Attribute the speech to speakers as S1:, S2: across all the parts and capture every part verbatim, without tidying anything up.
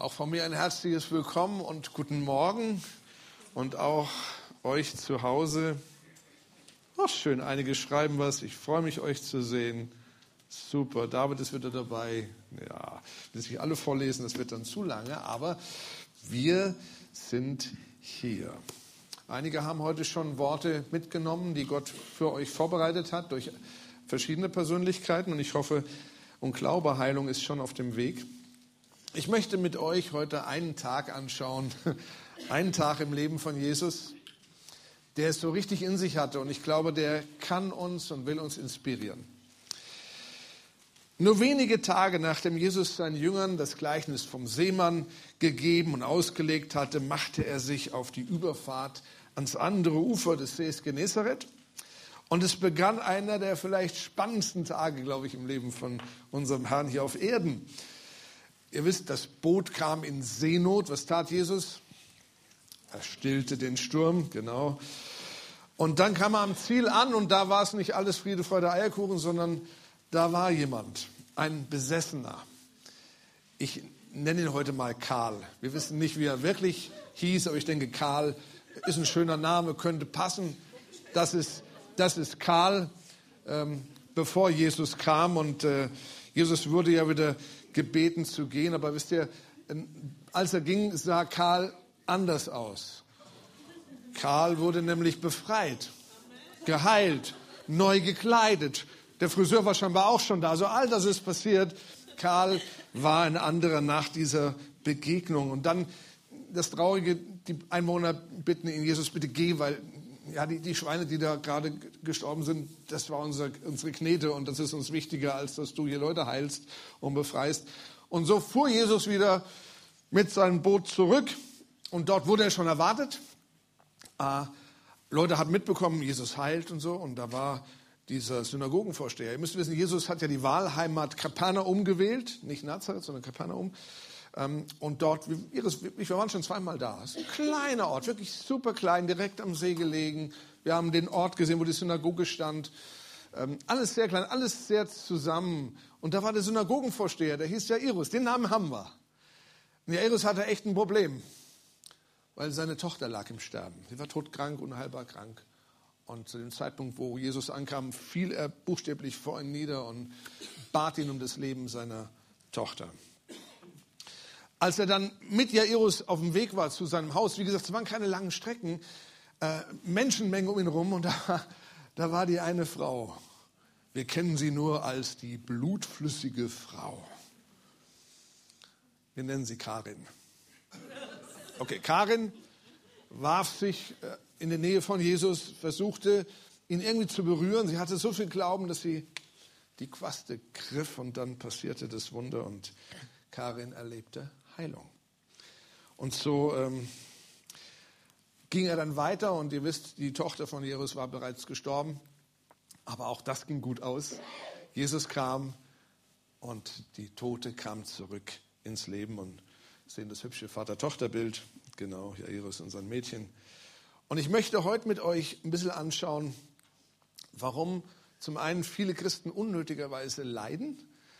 S1: Auch von mir ein herzliches Willkommen und guten Morgen und auch euch zu Hause. Ach, schön, einige schreiben was. Ich freue mich, euch zu sehen. Super, David ist wieder dabei. Ja, will ich alle vorlesen, das wird dann zu lange, aber wir sind hier. Einige haben heute schon Worte mitgenommen, die Gott für euch vorbereitet hat durch verschiedene Persönlichkeiten, und ich hoffe und glaube, Heilung ist schon auf dem Weg. Ich möchte mit euch heute einen Tag anschauen, einen Tag im Leben von Jesus, der es so richtig in sich hatte, und ich glaube, der kann uns und will uns inspirieren. Nur wenige Tage nachdem Jesus seinen Jüngern das Gleichnis vom Seemann gegeben und ausgelegt hatte, machte er sich auf die Überfahrt ans andere Ufer des Sees Genezareth. Und es begann einer der vielleicht spannendsten Tage, glaube ich, im Leben von unserem Herrn hier auf Erden. Ihr wisst, das Boot kam in Seenot. Was tat Jesus? Er stillte den Sturm, genau. Und dann kam er am Ziel an, und da war es nicht alles Friede, Freude, Eierkuchen, sondern da war jemand, ein Besessener. Ich nenne ihn heute mal Karl. Wir wissen nicht, wie er wirklich hieß, aber ich denke, Karl ist ein schöner Name, könnte passen. Das ist, das ist Karl, ähm, bevor Jesus kam. Und äh, Jesus wurde ja wieder gebeten zu gehen. Aber wisst ihr, als er ging, sah Karl anders aus. Karl wurde nämlich befreit, geheilt, neu gekleidet. Der Friseur war scheinbar auch schon da. Also all das ist passiert. Karl war ein anderer nach dieser Begegnung. Und dann das Traurige, die Einwohner bitten ihn, Jesus, bitte geh, weil ja, die, die Schweine, die da gerade gestorben sind, das war unser, unsere Knete, und das ist uns wichtiger, als dass du hier Leute heilst und befreist. Und so fuhr Jesus wieder mit seinem Boot zurück, und dort wurde er schon erwartet. Äh, Leute haben mitbekommen, Jesus heilt und so, und da war dieser Synagogenvorsteher. Ihr müsst wissen, Jesus hat ja die Wahlheimat Kapernaum gewählt, nicht Nazareth, sondern Kapernaum. Und dort, wir waren schon zweimal da. Es ist ein kleiner Ort, wirklich super klein, direkt am See gelegen. Wir haben den Ort gesehen, wo die Synagoge stand. Alles sehr klein, alles sehr zusammen. Und da war der Synagogenvorsteher, der hieß Jairus. Den Namen haben wir. Und Jairus hatte echt ein Problem, weil seine Tochter lag im Sterben. Sie war todkrank, unheilbar krank. Und zu dem Zeitpunkt, wo Jesus ankam, fiel er buchstäblich vor ihm nieder und bat ihn um das Leben seiner Tochter. Als er dann mit Jairus auf dem Weg war zu seinem Haus, wie gesagt, es waren keine langen Strecken, äh, Menschenmenge um ihn rum, und da, da war die eine Frau. Wir kennen sie nur als die blutflüssige Frau. Wir nennen sie Karin. Okay, Karin warf sich äh, in die Nähe von Jesus, versuchte, ihn irgendwie zu berühren. Sie hatte so viel Glauben, dass sie die Quaste griff, und dann passierte das Wunder, und Karin erlebte Heilung. Und so ähm, ging er dann weiter, und ihr wisst, die Tochter von Jairus war bereits gestorben, aber auch das ging gut aus. Jesus kam, und die Tote kam zurück ins Leben, und sehen das hübsche Vater-Tochter-Bild, genau, Jairus und sein Mädchen. Und ich möchte heute mit euch ein bisschen anschauen, warum zum einen viele Christen unnötigerweise leiden,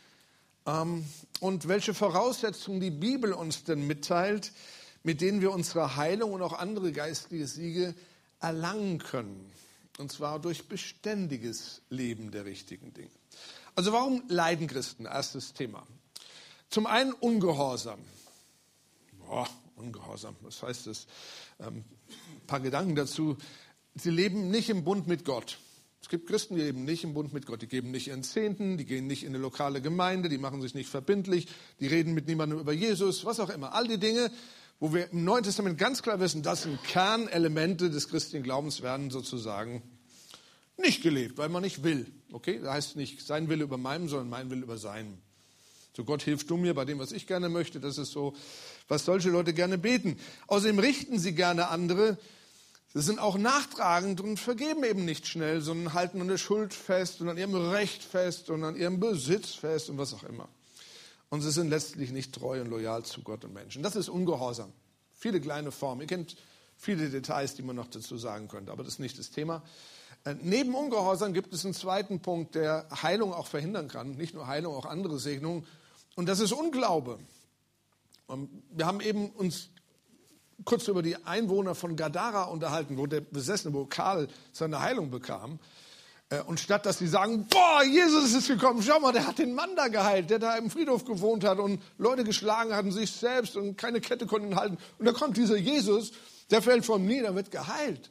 S1: und welche Voraussetzungen die Bibel uns denn mitteilt, mit denen wir unsere Heilung und auch andere geistliche Siege erlangen können. Und zwar durch beständiges Leben der richtigen Dinge. Also warum leiden Christen? Erstes Thema. Zum einen Ungehorsam. Boah, Ungehorsam, was heißt das? Ähm, ein paar Gedanken dazu. Sie leben nicht im Bund mit Gott. Es gibt Christen, die leben nicht im Bund mit Gott. Die geben nicht ihren Zehnten, die gehen nicht in eine lokale Gemeinde, die machen sich nicht verbindlich, die reden mit niemandem über Jesus, was auch immer. All die Dinge, wo wir im Neuen Testament ganz klar wissen, das sind Kernelemente des christlichen Glaubens, werden sozusagen nicht gelebt, weil man nicht will. Okay, das heißt nicht sein Wille über meinem, sondern mein Wille über seinem. So, Gott, hilf du mir bei dem, was ich gerne möchte. Das ist so, was solche Leute gerne beten. Außerdem richten sie gerne andere. Sie sind auch nachtragend und vergeben eben nicht schnell, sondern halten an der Schuld fest und an ihrem Recht fest und an ihrem Besitz fest und was auch immer. Und sie sind letztlich nicht treu und loyal zu Gott und Menschen. Das ist Ungehorsam. Viele kleine Formen. Ihr kennt viele Details, die man noch dazu sagen könnte, aber das ist nicht das Thema. Äh, neben Ungehorsam gibt es einen zweiten Punkt, der Heilung auch verhindern kann. Nicht nur Heilung, auch andere Segnungen. Und das ist Unglaube. Wir haben eben uns kurz über die Einwohner von Gadara unterhalten, wo der Besessene, wo Karl seine Heilung bekam. Und statt dass sie sagen, boah, Jesus ist gekommen, schau mal, der hat den Mann da geheilt, der da im Friedhof gewohnt hat und Leute geschlagen hat und sich selbst und keine Kette konnte ihn halten. Und da kommt dieser Jesus, der fällt vom Nieder, wird geheilt.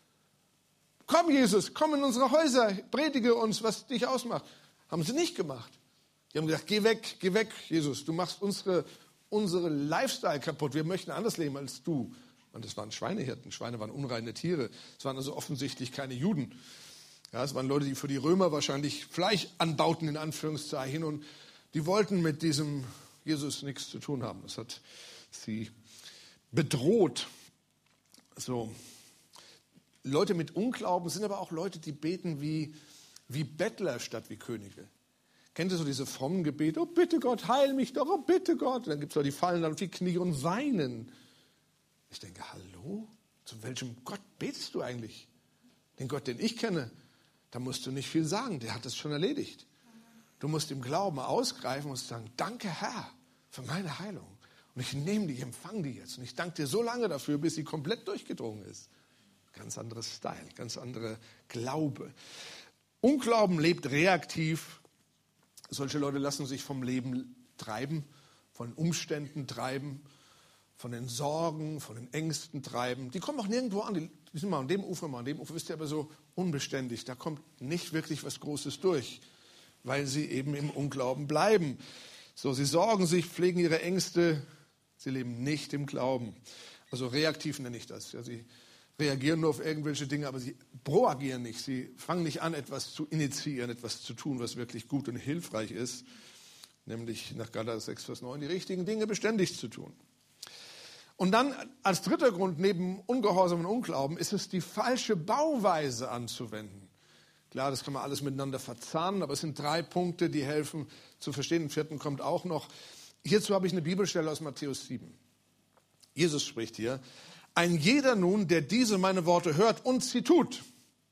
S1: Komm Jesus, komm in unsere Häuser, predige uns, was dich ausmacht. Haben sie nicht gemacht. Die haben gesagt, geh weg, geh weg, Jesus, du machst unsere, unsere Lifestyle kaputt, wir möchten anders leben als du. Und das waren Schweinehirten, Schweine waren unreine Tiere, es waren also offensichtlich keine Juden. Ja, es waren Leute, die für die Römer wahrscheinlich Fleisch anbauten, in Anführungszeichen, und die wollten mit diesem Jesus nichts zu tun haben. Das hat sie bedroht. So. Leute mit Unglauben sind aber auch Leute, die beten wie, wie Bettler statt wie Könige. Kennt ihr so diese frommen Gebete? Oh, bitte Gott, heil mich doch, oh, bitte Gott. Und dann gibt es Leute, die fallen dann auf die Knie und weinen. Ich denke, hallo? Zu welchem Gott betest du eigentlich? Den Gott, den ich kenne. Da musst du nicht viel sagen, der hat es schon erledigt. Du musst im Glauben ausgreifen und sagen, danke Herr für meine Heilung. Und ich nehme die, ich empfange die jetzt. Und ich danke dir so lange dafür, bis sie komplett durchgedrungen ist. Ganz anderes Style, ganz andere Glaube. Unglauben lebt reaktiv. Solche Leute lassen sich vom Leben treiben, von Umständen treiben, von den Sorgen, von den Ängsten treiben. Die kommen auch nirgendwo an. Die sind mal an dem Ufer, mal an dem Ufer. Wisst ihr, aber so unbeständig. Da kommt nicht wirklich was Großes durch, weil sie eben im Unglauben bleiben. So, sie sorgen sich, pflegen ihre Ängste. Sie leben nicht im Glauben. Also reaktiv nenne ich das. Ja, sie reagieren nur auf irgendwelche Dinge, aber sie proagieren nicht. Sie fangen nicht an, etwas zu initiieren, etwas zu tun, was wirklich gut und hilfreich ist. Nämlich nach Galater sechs, Vers neun, die richtigen Dinge beständig zu tun. Und dann als dritter Grund neben Ungehorsam und Unglauben ist es die falsche Bauweise anzuwenden. Klar, das kann man alles miteinander verzahnen, aber es sind drei Punkte, die helfen zu verstehen. Den vierten kommt auch noch. Hierzu habe ich eine Bibelstelle aus Matthäus sieben. Jesus spricht hier, ein jeder nun, der diese meine Worte hört und sie tut,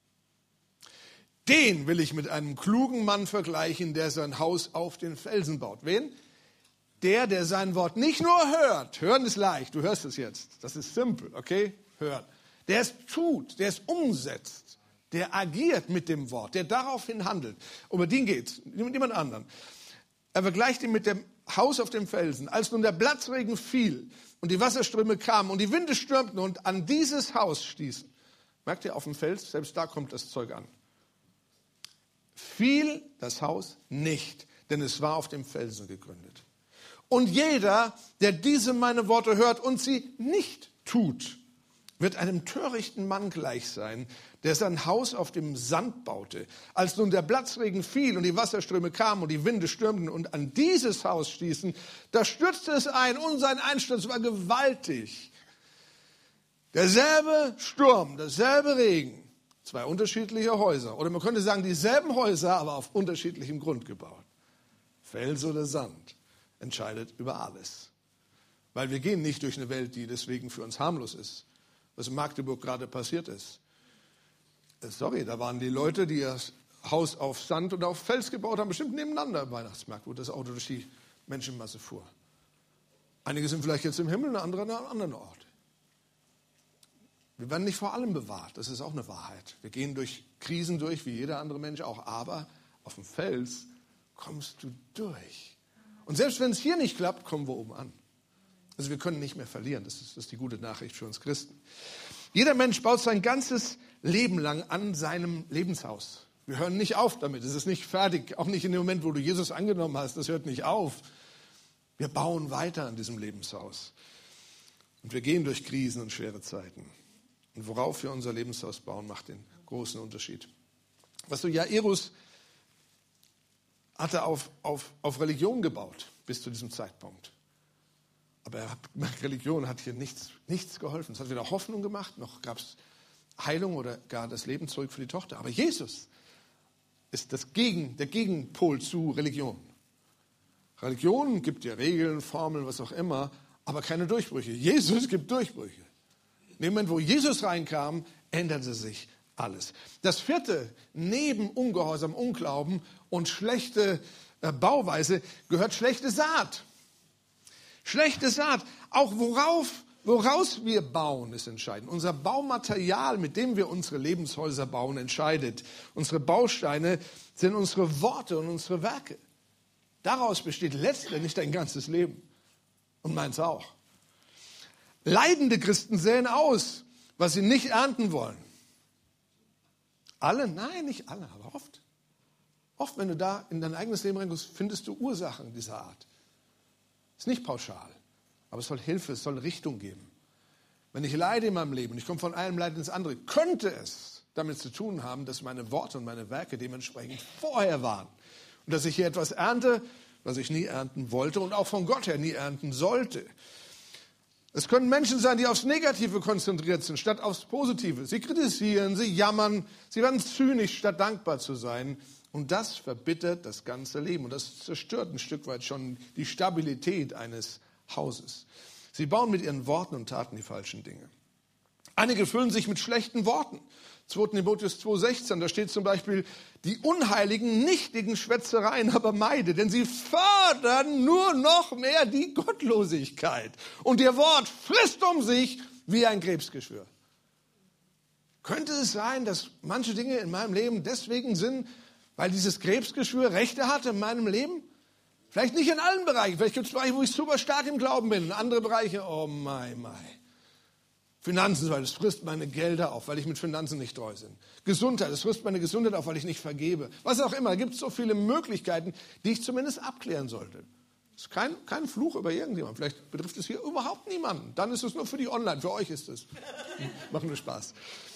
S1: den will ich mit einem klugen Mann vergleichen, der sein Haus auf den Felsen baut. Wen? Der, der sein Wort nicht nur hört, hören ist leicht, du hörst es jetzt, das ist simpel, okay, hören. Der es tut, der es umsetzt, der agiert mit dem Wort, der daraufhin handelt. Um den geht es, mit niemand anderen. Er vergleicht ihn mit dem Haus auf dem Felsen. Als nun der Platzregen fiel und die Wasserströme kamen und die Winde stürmten und an dieses Haus stießen. Merkt ihr, auf dem Fels, selbst da kommt das Zeug an. Fiel das Haus nicht, denn es war auf dem Felsen gegründet. Und jeder, der diese meine Worte hört und sie nicht tut, wird einem törichten Mann gleich sein, der sein Haus auf dem Sand baute. Als nun der Platzregen fiel und die Wasserströme kamen und die Winde stürmten und an dieses Haus stießen, da stürzte es ein und sein Einsturz war gewaltig. Derselbe Sturm, derselbe Regen, zwei unterschiedliche Häuser. Oder man könnte sagen, dieselben Häuser, aber auf unterschiedlichem Grund gebaut. Fels oder Sand entscheidet über alles. Weil wir gehen nicht durch eine Welt, die deswegen für uns harmlos ist. Was in Magdeburg gerade passiert ist. Sorry, da waren die Leute, die das Haus auf Sand und auf Fels gebaut haben, bestimmt nebeneinander im Weihnachtsmarkt, wo das Auto durch die Menschenmasse fuhr. Einige sind vielleicht jetzt im Himmel, andere an einem anderen Ort. Wir werden nicht vor allem bewahrt, das ist auch eine Wahrheit. Wir gehen durch Krisen durch, wie jeder andere Mensch auch, aber auf dem Fels kommst du durch. Und selbst wenn es hier nicht klappt, kommen wir oben an. Also wir können nicht mehr verlieren, das ist, das ist die gute Nachricht für uns Christen. Jeder Mensch baut sein ganzes Leben lang an seinem Lebenshaus. Wir hören nicht auf damit, es ist nicht fertig, auch nicht in dem Moment, wo du Jesus angenommen hast, das hört nicht auf. Wir bauen weiter an diesem Lebenshaus. Und wir gehen durch Krisen und schwere Zeiten. Und worauf wir unser Lebenshaus bauen, macht den großen Unterschied. Was so Jairus hatte auf, auf, auf Religion gebaut bis zu diesem Zeitpunkt. Aber er hat gemerkt, Religion hat hier nichts, nichts geholfen. Es hat weder Hoffnung gemacht, noch gab es Heilung oder gar das Leben zurück für die Tochter. Aber Jesus ist das Gegen, der Gegenpol zu Religion. Religion gibt dir Regeln, Formeln, was auch immer, aber keine Durchbrüche. Jesus gibt Durchbrüche. In dem Moment, wo Jesus reinkam, änderte sich alles. Das vierte, neben Ungehorsam, Unglauben und schlechte äh, Bauweise, gehört schlechte Saat. Schlechte Saat, auch worauf, woraus wir bauen, ist entscheidend. Unser Baumaterial, mit dem wir unsere Lebenshäuser bauen, entscheidet. Unsere Bausteine sind unsere Worte und unsere Werke. Daraus besteht letztendlich dein ganzes Leben. Und meins auch. Leidende Christen säen aus, was sie nicht ernten wollen. Alle? Nein, nicht alle, aber oft. Oft, wenn du da in dein eigenes Leben reinguckst, findest du Ursachen dieser Art. Ist nicht pauschal, aber es soll Hilfe, es soll Richtung geben. Wenn ich leide in meinem Leben und ich komme von einem Leid ins andere, könnte es damit zu tun haben, dass meine Worte und meine Werke dementsprechend vorher waren. Und dass ich hier etwas ernte, was ich nie ernten wollte und auch von Gott her nie ernten sollte. Es können Menschen sein, die aufs Negative konzentriert sind, statt aufs Positive. Sie kritisieren, sie jammern, sie werden zynisch, statt dankbar zu sein. Und das verbittert das ganze Leben. Und das zerstört ein Stück weit schon die Stabilität eines Hauses. Sie bauen mit ihren Worten und Taten die falschen Dinge. Einige füllen sich mit schlechten Worten. zweiter Timotheus zwei sechzehn, da steht zum Beispiel, die unheiligen, nichtigen Schwätzereien aber meide, denn sie fördern nur noch mehr die Gottlosigkeit. Und ihr Wort frisst um sich wie ein Krebsgeschwür. Könnte es sein, dass manche Dinge in meinem Leben deswegen sind, weil dieses Krebsgeschwür Rechte hat in meinem Leben? Vielleicht nicht in allen Bereichen. Vielleicht gibt es Bereiche, wo ich super stark im Glauben bin. Und andere Bereiche, oh mein, mein. Finanzen, weil es frisst meine Gelder auf, weil ich mit Finanzen nicht treu bin. Gesundheit, es frisst meine Gesundheit auf, weil ich nicht vergebe. Was auch immer, es gibt so viele Möglichkeiten, die ich zumindest abklären sollte. Das ist kein, kein Fluch über irgendjemanden. Vielleicht betrifft es hier überhaupt niemanden. Dann ist es nur für die Online, für euch ist es. Macht nur Spaß.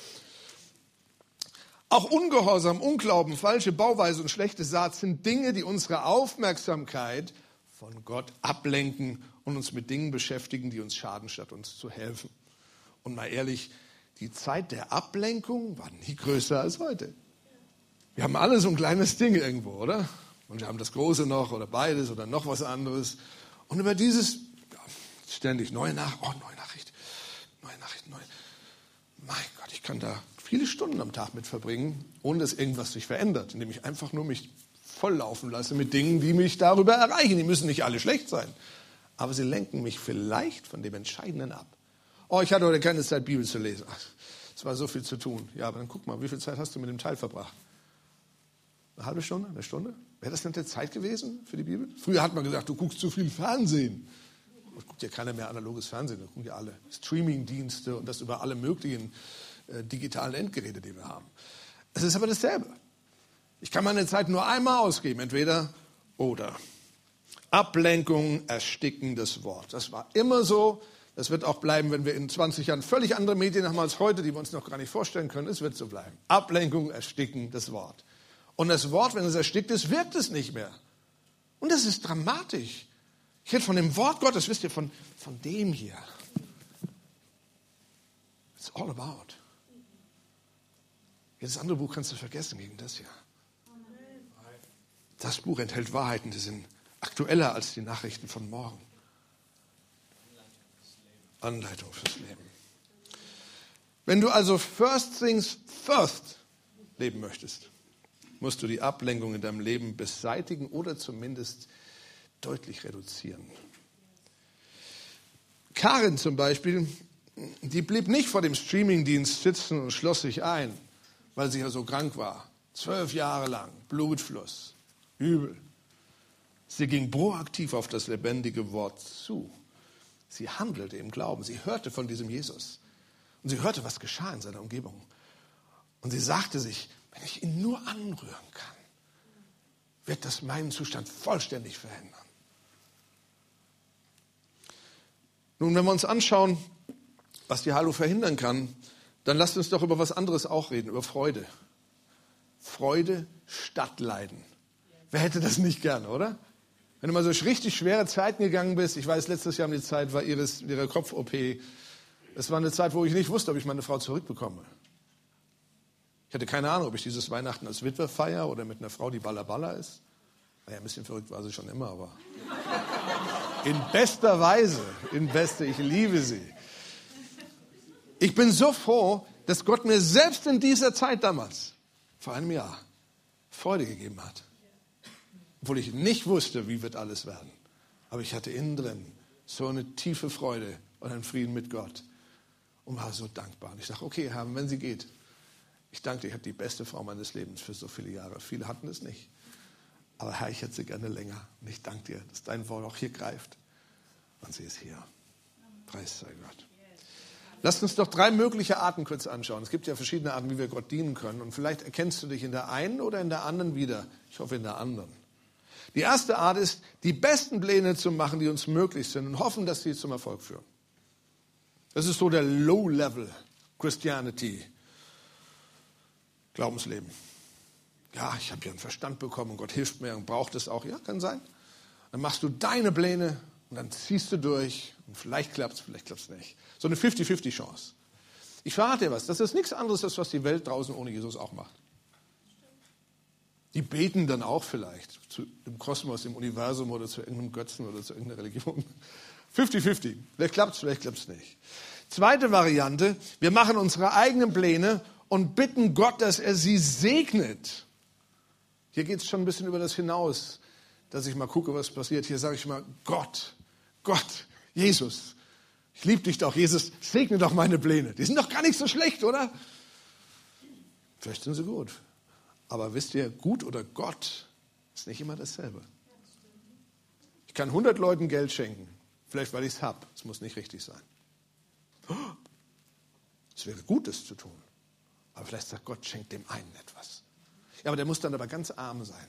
S1: Auch Ungehorsam, Unglauben, falsche Bauweise und schlechte Saat sind Dinge, die unsere Aufmerksamkeit von Gott ablenken und uns mit Dingen beschäftigen, die uns schaden, statt uns zu helfen. Und mal ehrlich, die Zeit der Ablenkung war nie größer als heute. Wir haben alle so ein kleines Ding irgendwo, oder? Und wir haben das Große noch oder beides oder noch was anderes. Und über dieses ja, ständig neue Nachricht, oh, neue Nachricht, neue Nachricht, neue. Mein Gott, ich kann da viele Stunden am Tag mit verbringen, ohne dass irgendwas sich verändert, indem ich einfach nur mich volllaufen lasse mit Dingen, die mich darüber erreichen. Die müssen nicht alle schlecht sein, aber sie lenken mich vielleicht von dem Entscheidenden ab. Oh, ich hatte heute keine Zeit, Bibel zu lesen. Ach, es war so viel zu tun. Ja, aber dann guck mal, wie viel Zeit hast du mit dem Teil verbracht? Eine halbe Stunde? Eine Stunde? Wäre das nicht der Zeit gewesen für die Bibel? Früher hat man gesagt, du guckst zu viel Fernsehen. Es guckt ja keiner mehr analoges Fernsehen, das gucken ja alle. Streamingdienste und das über alle möglichen äh, digitalen Endgeräte, die wir haben. Es ist aber dasselbe. Ich kann meine Zeit nur einmal ausgeben, entweder oder. Ablenkung, erstickendes Wort. Das war immer so. Das wird auch bleiben, wenn wir in zwanzig Jahren völlig andere Medien haben als heute, die wir uns noch gar nicht vorstellen können. Es wird so bleiben. Ablenkung, ersticken das Wort. Und das Wort, wenn es erstickt ist, wirkt es nicht mehr. Und das ist dramatisch. Ich rede von dem Wort Gottes, wisst ihr, von, von dem hier. It's all about. Jedes andere Buch kannst du vergessen gegen das hier. Das Buch enthält Wahrheiten, die sind aktueller als die Nachrichten von morgen. Anleitung fürs Leben. Wenn du also first things first leben möchtest, musst du die Ablenkung in deinem Leben beseitigen oder zumindest deutlich reduzieren. Karin zum Beispiel, die blieb nicht vor dem Streamingdienst sitzen und schloss sich ein, weil sie ja so krank war. Zwölf Jahre lang, Blutfluss, übel. Sie ging proaktiv auf das lebendige Wort zu. Sie handelte im Glauben. Sie hörte von diesem Jesus. Und sie hörte, was geschah in seiner Umgebung. Und sie sagte sich, wenn ich ihn nur anrühren kann, wird das meinen Zustand vollständig verändern. Nun, wenn wir uns anschauen, was die Hallo verhindern kann, dann lasst uns doch über was anderes auch reden, über Freude. Freude statt Leiden. Wer hätte das nicht gerne, oder? Wenn du mal so richtig schwere Zeiten gegangen bist, ich weiß, letztes Jahr um die Zeit war ihres, ihre Kopf-O P. Es war eine Zeit, wo ich nicht wusste, ob ich meine Frau zurückbekomme. Ich hatte keine Ahnung, ob ich dieses Weihnachten als Witwe feiere oder mit einer Frau, die Balla-Balla ist. Naja, ein bisschen verrückt war sie schon immer, aber in bester Weise, in bester, ich liebe sie. Ich bin so froh, dass Gott mir selbst in dieser Zeit damals, vor einem Jahr, Freude gegeben hat. Obwohl ich nicht wusste, wie wird alles werden. Aber ich hatte innen drin so eine tiefe Freude und einen Frieden mit Gott und war so dankbar. Und ich dachte, okay, Herr, wenn sie geht, ich danke dir, ich hatte die beste Frau meines Lebens für so viele Jahre. Viele hatten es nicht. Aber Herr, ich hätte sie gerne länger. Und ich danke dir, dass dein Wort auch hier greift. Und sie ist hier. Preis sei Gott. Lasst uns doch drei mögliche Arten kurz anschauen. Es gibt ja verschiedene Arten, wie wir Gott dienen können. Und vielleicht erkennst du dich in der einen oder in der anderen wieder. Ich hoffe in der anderen. Die erste Art ist, die besten Pläne zu machen, die uns möglich sind und hoffen, dass sie zum Erfolg führen. Das ist so der Low-Level Christianity. Glaubensleben. Ja, ich habe ja einen Verstand bekommen und Gott hilft mir und braucht es auch. Ja, kann sein. Dann machst du deine Pläne und dann ziehst du durch. Und vielleicht klappt es, vielleicht klappt es nicht. So eine fünfzig fünfzig Chance. Ich verrate dir was, das ist nichts anderes, als was die Welt draußen ohne Jesus auch macht. Die beten dann auch vielleicht zu, im Kosmos, im Universum oder zu irgendeinem Götzen oder zu irgendeiner Religion. fünfzig fünfzig. Vielleicht klappt es, vielleicht klappt es nicht. Zweite Variante, wir machen unsere eigenen Pläne und bitten Gott, dass er sie segnet. Hier geht es schon ein bisschen über das hinaus, dass ich mal gucke, was passiert. Hier sage ich mal, Gott, Gott, Jesus, ich liebe dich doch, Jesus, segne doch meine Pläne. Die sind doch gar nicht so schlecht, oder? Vielleicht sind sie gut. Aber wisst ihr, gut oder Gott ist nicht immer dasselbe. Ich kann hundert Leuten Geld schenken, vielleicht weil ich es habe. Es muss nicht richtig sein. Es wäre gut, es zu tun. Aber vielleicht sagt Gott, schenkt dem einen etwas. Ja, aber der muss dann aber ganz arm sein.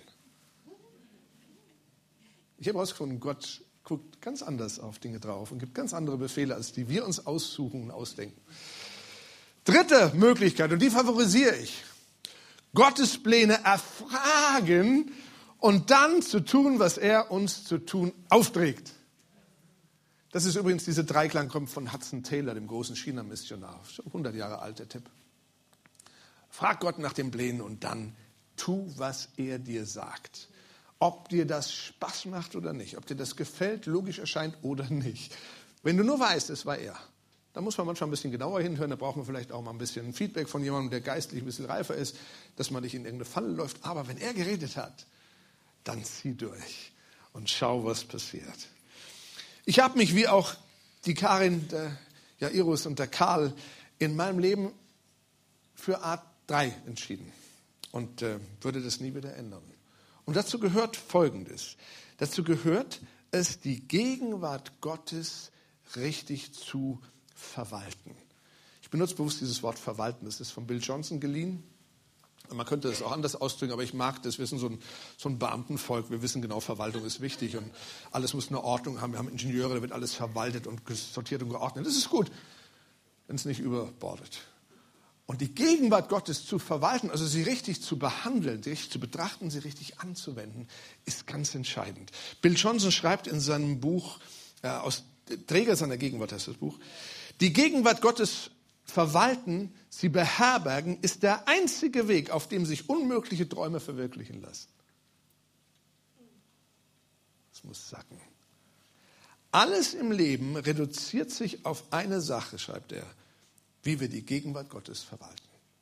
S1: Ich habe herausgefunden, Gott guckt ganz anders auf Dinge drauf und gibt ganz andere Befehle, als die wir uns aussuchen und ausdenken. Dritte Möglichkeit, und die favorisiere ich. Gottes Pläne erfragen und dann zu tun, was er uns zu tun aufträgt. Das ist übrigens, diese Dreiklang kommt von Hudson Taylor, dem großen China-Missionar. Schon hundert Jahre alt, der Tipp. Frag Gott nach den Plänen und dann tu, was er dir sagt. Ob dir das Spaß macht oder nicht, ob dir das gefällt, logisch erscheint oder nicht. Wenn du nur weißt, es war er, dann muss man manchmal ein bisschen genauer hinhören. Da braucht man vielleicht auch mal ein bisschen Feedback von jemandem, der geistlich ein bisschen reifer ist, dass man nicht in irgendeine Falle läuft. Aber wenn er geredet hat, dann zieh durch und schau, was passiert. Ich habe mich, wie auch die Karin, der Jairus und der Karl, in meinem Leben für Art drei entschieden und äh, würde das nie wieder ändern. Und dazu gehört Folgendes. Dazu gehört es, die Gegenwart Gottes richtig zu verwalten. Ich benutze bewusst dieses Wort verwalten. Das ist von Bill Johnson geliehen. Man könnte es auch anders ausdrücken, aber ich mag das. Wir sind so ein, so ein Beamtenvolk. Wir wissen genau, Verwaltung ist wichtig und alles muss eine Ordnung haben. Wir haben Ingenieure, da wird alles verwaltet und sortiert und geordnet. Das ist gut, wenn es nicht überbordet. Und die Gegenwart Gottes zu verwalten, also sie richtig zu behandeln, sie richtig zu betrachten, sie richtig anzuwenden, ist ganz entscheidend. Bill Johnson schreibt in seinem Buch, äh, aus Träger seiner Gegenwart heißt das Buch, die Gegenwart Gottes verwalten, sie beherbergen, ist der einzige Weg, auf dem sich unmögliche Träume verwirklichen lassen. Das muss sacken. Alles im Leben reduziert sich auf eine Sache, schreibt er, wie wir die Gegenwart Gottes verwalten.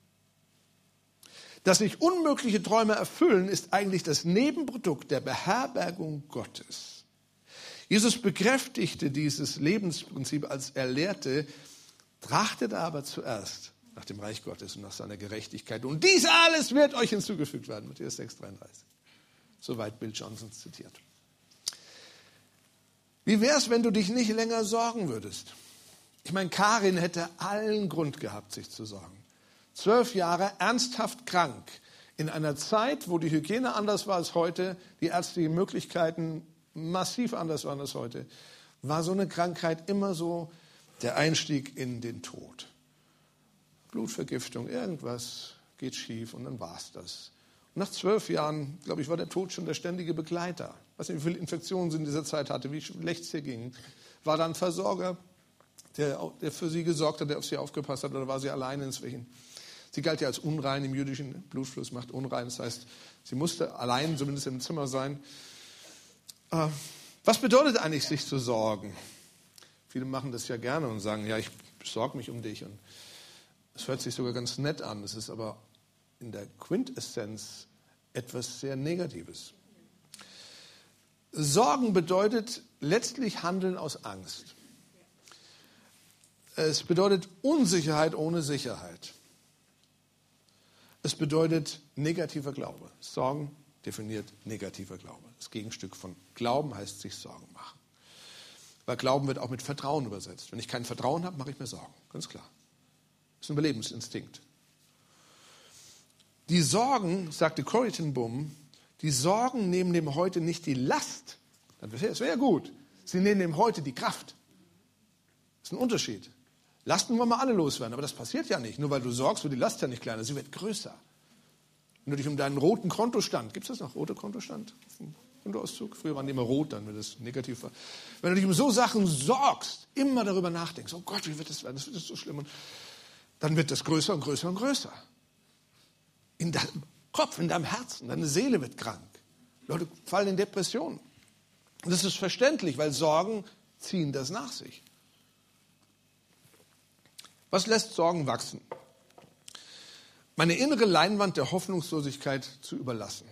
S1: Dass sich unmögliche Träume erfüllen, ist eigentlich das Nebenprodukt der Beherbergung Gottes. Jesus bekräftigte dieses Lebensprinzip, als er lehrte, trachtet aber zuerst nach dem Reich Gottes und nach seiner Gerechtigkeit. Und dies alles wird euch hinzugefügt werden. Matthäus sechs, dreiunddreißig. Soweit Bill Johnson zitiert. Wie wäre es, wenn du dich nicht länger sorgen würdest? Ich meine, Karin hätte allen Grund gehabt, sich zu sorgen. Zwölf Jahre ernsthaft krank. In einer Zeit, wo die Hygiene anders war als heute, die ärztlichen Möglichkeiten massiv anders waren als heute, war so eine Krankheit immer so der Einstieg in den Tod. Blutvergiftung, irgendwas geht schief und dann war es das. Und nach zwölf Jahren, glaube ich, war der Tod schon der ständige Begleiter. Ich weiß nicht, wie viele Infektionen sie in dieser Zeit hatte, wie schlecht es ihr ging. War dann Versorger, der, der für sie gesorgt hat, der auf sie aufgepasst hat, oder war sie alleine inzwischen? Sie galt ja als unrein im jüdischen Blutfluss, macht unrein. Das heißt, sie musste allein zumindest im Zimmer sein. Äh, was bedeutet eigentlich, sich zu sorgen? Viele machen das ja gerne und sagen, ja, ich sorge mich um dich. Und es hört sich sogar ganz nett an. Es ist aber in der Quintessenz etwas sehr Negatives. Sorgen bedeutet letztlich Handeln aus Angst. Es bedeutet Unsicherheit ohne Sicherheit. Es bedeutet negativer Glaube. Sorgen definiert negativer Glaube. Das Gegenstück von Glauben heißt sich Sorgen machen. Weil Glauben wird auch mit Vertrauen übersetzt. Wenn ich kein Vertrauen habe, mache ich mir Sorgen. Ganz klar. Das ist ein Überlebensinstinkt. Die Sorgen, sagte Corrie ten Boom, die Sorgen nehmen dem heute nicht die Last. Das wäre ja gut. Sie nehmen dem heute die Kraft. Das ist ein Unterschied. Lasten wollen wir alle loswerden, aber das passiert ja nicht. Nur weil du sorgst, wird die Last ja nicht kleiner, sie wird größer. Wenn du dich um deinen roten Kontostand, gibt es das noch, roter Kontostand? Kontoauszug? Früher waren die immer rot, dann wird das negativ war. Wenn du dich um so Sachen sorgst, immer darüber nachdenkst, oh Gott, wie wird das werden, das wird so schlimm. Und dann wird das größer und größer und größer. In deinem Kopf, in deinem Herzen, deine Seele wird krank. Leute fallen in Depressionen. Und das ist verständlich, weil Sorgen ziehen das nach sich. Was lässt Sorgen wachsen? Meine innere Leinwand der Hoffnungslosigkeit zu überlassen.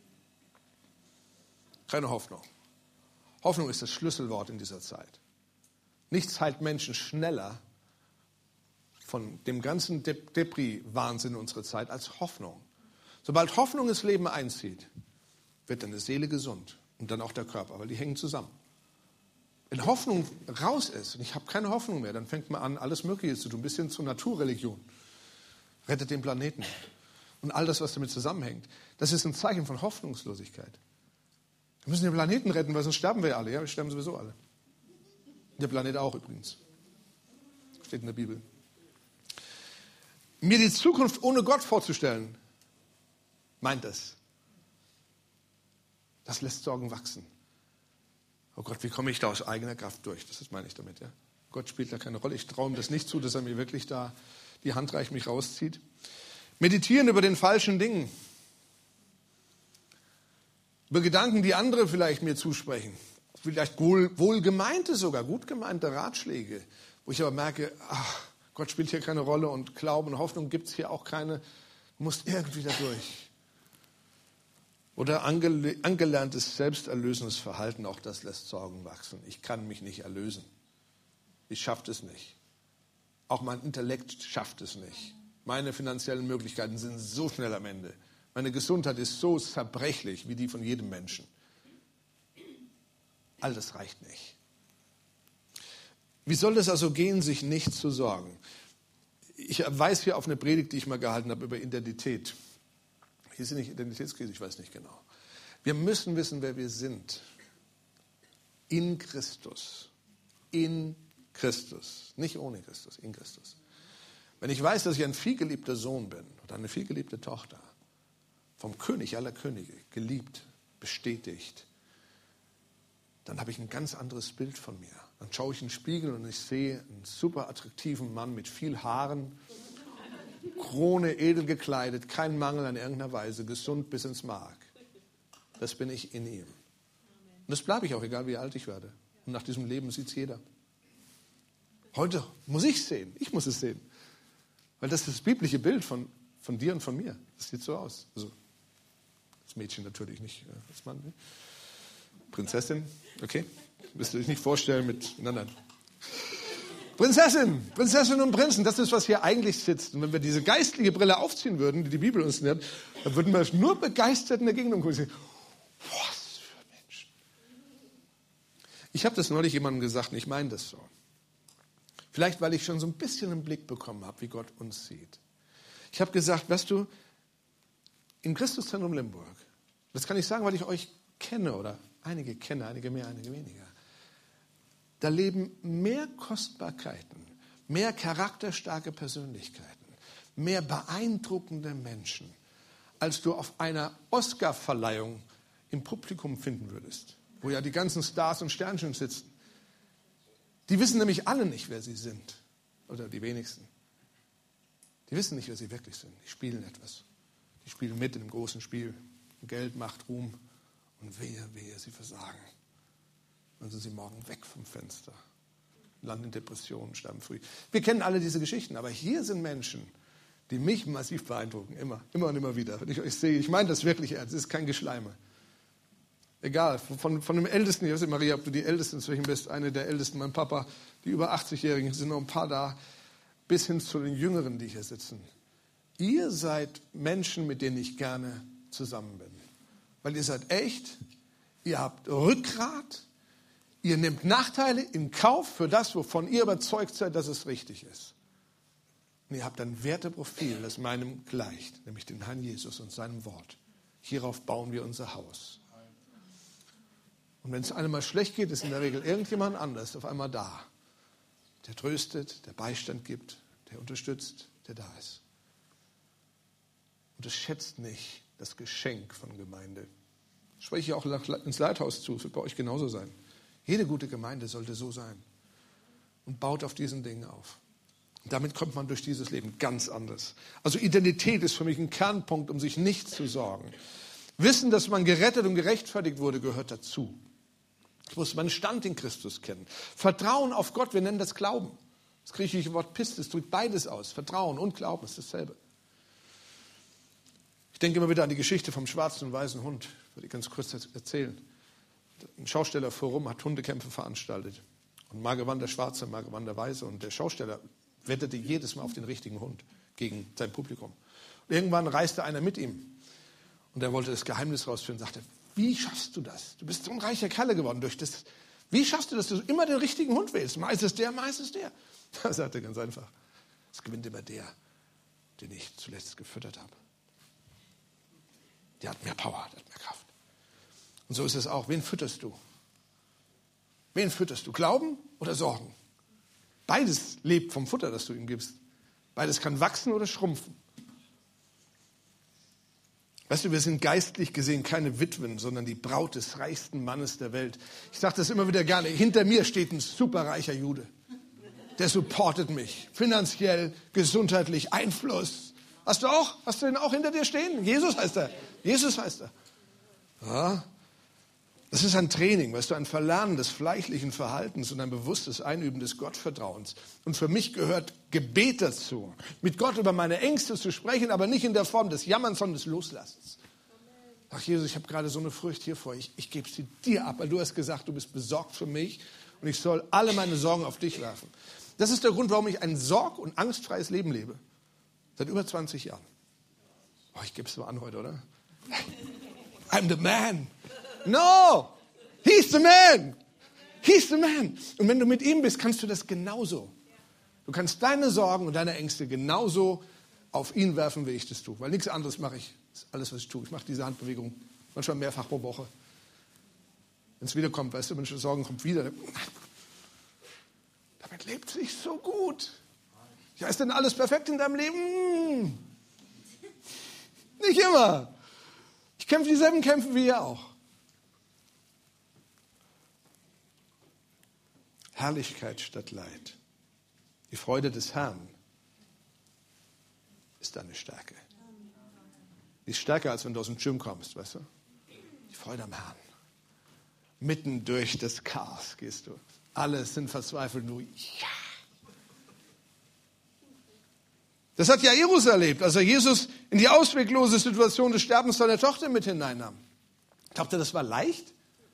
S1: Keine Hoffnung. Hoffnung ist das Schlüsselwort in dieser Zeit. Nichts heilt Menschen schneller von dem ganzen De- Depri-Wahnsinn unserer Zeit als Hoffnung. Sobald Hoffnung ins Leben einzieht, wird deine Seele gesund und dann auch der Körper, weil die hängen zusammen. Wenn Hoffnung raus ist und ich habe keine Hoffnung mehr, dann fängt man an, alles Mögliche zu tun, bis hin zur Naturreligion. Rettet den Planeten und all das, was damit zusammenhängt. Das ist ein Zeichen von Hoffnungslosigkeit. Wir müssen den Planeten retten, weil sonst sterben wir alle. Ja, wir sterben sowieso alle. Der Planet auch übrigens. Steht in der Bibel. Mir die Zukunft ohne Gott vorzustellen, meint es. Das lässt Sorgen wachsen. Oh Gott, wie komme ich da aus eigener Kraft durch? Das meine ich damit. Ja? Gott spielt da keine Rolle. Ich traue ihm das nicht zu, dass er mir wirklich da die Hand reicht, mich rauszieht. Meditieren über den falschen Dingen. Über Gedanken, die andere vielleicht mir zusprechen. Vielleicht wohl, wohlgemeinte sogar, gut gemeinte Ratschläge. Wo ich aber merke, ach, Gott spielt hier keine Rolle und Glauben und Hoffnung gibt es hier auch keine. Du musst irgendwie da durch. Oder angele- angelerntes selbsterlösendes Verhalten, auch das lässt Sorgen wachsen. Ich kann mich nicht erlösen. Ich schaffe es nicht. Auch mein Intellekt schafft es nicht. Meine finanziellen Möglichkeiten sind so schnell am Ende. Meine Gesundheit ist so zerbrechlich wie die von jedem Menschen. All das reicht nicht. Wie soll es also gehen, sich nicht zu sorgen? Ich weise hier auf eine Predigt, die ich mal gehalten habe über Identität. Hier ist nicht Identitätskrise, ich weiß nicht genau. Wir müssen wissen, wer wir sind. In Christus. In Christus. Nicht ohne Christus, in Christus. Wenn ich weiß, dass ich ein vielgeliebter Sohn bin oder eine vielgeliebte Tochter, vom König aller Könige, geliebt, bestätigt, dann habe ich ein ganz anderes Bild von mir. Dann schaue ich in den Spiegel und ich sehe einen super attraktiven Mann mit viel Haaren, Krone, edel gekleidet, kein Mangel an irgendeiner Weise, gesund bis ins Mark. Das bin ich in ihm. Und das bleibe ich auch, egal wie alt ich werde. Und nach diesem Leben sieht es jeder. Heute muss ich sehen, ich muss es sehen. Weil das ist das biblische Bild von, von dir und von mir. Das sieht so aus. Also das Mädchen natürlich nicht, das Mann. Ne? Prinzessin, okay? Müsst ihr euch nicht vorstellen mit, nein, nein. Prinzessin, Prinzessin und Prinzen, das ist, was hier eigentlich sitzt. Und wenn wir diese geistliche Brille aufziehen würden, die die Bibel uns nennt, dann würden wir nur begeistert in der Gegend umgucken. Was für Menschen. Ich habe das neulich jemandem gesagt und ich meine das so. Vielleicht, weil ich schon so ein bisschen einen Blick bekommen habe, wie Gott uns sieht. Ich habe gesagt, weißt du, im Christuszentrum Limburg, das kann ich sagen, weil ich euch kenne oder einige kenne, einige mehr, einige weniger. Da leben mehr Kostbarkeiten, mehr charakterstarke Persönlichkeiten, mehr beeindruckende Menschen, als du auf einer Oscar-Verleihung im Publikum finden würdest, wo ja die ganzen Stars und Sternchen sitzen. Die wissen nämlich alle nicht, wer sie sind, oder die wenigsten. Die wissen nicht, wer sie wirklich sind. Die spielen etwas. Die spielen mit in dem großen Spiel. Geld, Macht, Ruhm und wehe, wehe, sie versagen. Dann sind sie morgen weg vom Fenster, landen in Depressionen, sterben früh. Wir kennen alle diese Geschichten, aber hier sind Menschen, die mich massiv beeindrucken, immer, immer und immer wieder. Wenn ich euch sehe, ich meine das wirklich ernst, es ist kein Geschleime. Egal, von, von dem Ältesten, ich weiß nicht, Maria, ob du die Ältesten inzwischen bist, eine der Ältesten, mein Papa, die über achtzig-Jährigen, sind noch ein paar da, bis hin zu den Jüngeren, die hier sitzen. Ihr seid Menschen, mit denen ich gerne zusammen bin. Weil ihr seid echt, ihr habt Rückgrat, ihr nehmt Nachteile in Kauf für das, wovon ihr überzeugt seid, dass es richtig ist. Und ihr habt ein Werteprofil, das meinem gleicht, nämlich dem Herrn Jesus und seinem Wort. Hierauf bauen wir unser Haus. Und wenn es einem mal schlecht geht, ist in der Regel irgendjemand anders auf einmal da, der tröstet, der Beistand gibt, der unterstützt, der da ist. Und es schätzt nicht das Geschenk von Gemeinde. Das spreche ich auch ins Leithaus zu, es wird bei euch genauso sein. Jede gute Gemeinde sollte so sein und baut auf diesen Dingen auf. Und damit kommt man durch dieses Leben ganz anders. Also Identität ist für mich ein Kernpunkt, um sich nicht zu sorgen. Wissen, dass man gerettet und gerechtfertigt wurde, gehört dazu. Ich muss meinen Stand in Christus kennen. Vertrauen auf Gott, wir nennen das Glauben. Das griechische Wort Pistis drückt beides aus. Vertrauen und Glauben ist dasselbe. Ich denke immer wieder an die Geschichte vom schwarzen und weißen Hund. Ich würde ganz kurz erzählen. Ein Schaustellerforum hat Hundekämpfe veranstaltet. Und mal gewann der Schwarze, mal gewann der Weiße. Und der Schausteller wettete jedes Mal auf den richtigen Hund gegen sein Publikum. Und irgendwann reiste einer mit ihm. Und er wollte das Geheimnis rausfinden und sagte, wie schaffst du das? Du bist so ein reicher Kerle geworden durch das. Wie schaffst du das, dass du immer den richtigen Hund wählst? Mal ist es der, mal ist es der. Da sagte er ganz einfach, es gewinnt immer der, den ich zuletzt gefüttert habe. Der hat mehr Power, der hat mehr Kraft. Und so ist es auch. Wen fütterst du? Wen fütterst du? Glauben oder Sorgen? Beides lebt vom Futter, das du ihm gibst. Beides kann wachsen oder schrumpfen. Weißt du, wir sind geistlich gesehen keine Witwen, sondern die Braut des reichsten Mannes der Welt. Ich sage das immer wieder gerne. Hinter mir steht ein superreicher Jude. Der supportet mich. Finanziell, gesundheitlich, Einfluss. Hast du auch? Hast du den auch hinter dir stehen? Jesus heißt er. Jesus heißt er. Ja. Das ist ein Training, weißt du, ein Verlernen des fleischlichen Verhaltens und ein bewusstes Einüben des Gottvertrauens. Und für mich gehört Gebet dazu, mit Gott über meine Ängste zu sprechen, aber nicht in der Form des Jammerns, sondern des Loslassens. Ach Jesus, ich habe gerade so eine Furcht hier vor, ich, ich gebe sie dir ab, weil du hast gesagt, du bist besorgt für mich und ich soll alle meine Sorgen auf dich werfen. Das ist der Grund, warum ich ein sorg- und angstfreies Leben lebe. Seit über zwanzig Jahren. Oh, ich gebe es mal an heute, oder? I'm the man. No, he's the man. He's the man. Und wenn du mit ihm bist, kannst du das genauso. Du kannst deine Sorgen und deine Ängste genauso auf ihn werfen, wie ich das tue. Weil nichts anderes mache ich. Das ist alles, was ich tue. Ich mache diese Handbewegung manchmal mehrfach pro Woche. Wenn es wiederkommt, weißt du, manche Sorgen kommt wieder. Damit lebt sich so gut. Ja, ist denn alles perfekt in deinem Leben? Nicht immer. Ich kämpfe dieselben Kämpfe wie ihr auch. Herrlichkeit statt Leid. Die Freude des Herrn ist deine Stärke. Die ist stärker, als wenn du aus dem Gym kommst, weißt du? Die Freude am Herrn. Mitten durch das Chaos gehst du. Alle sind verzweifelt, nur ja. Das hat Jairus erlebt, als er Jesus in die ausweglose Situation des Sterbens seiner Tochter mit hineinnahm. Glaubt ihr, das war leicht?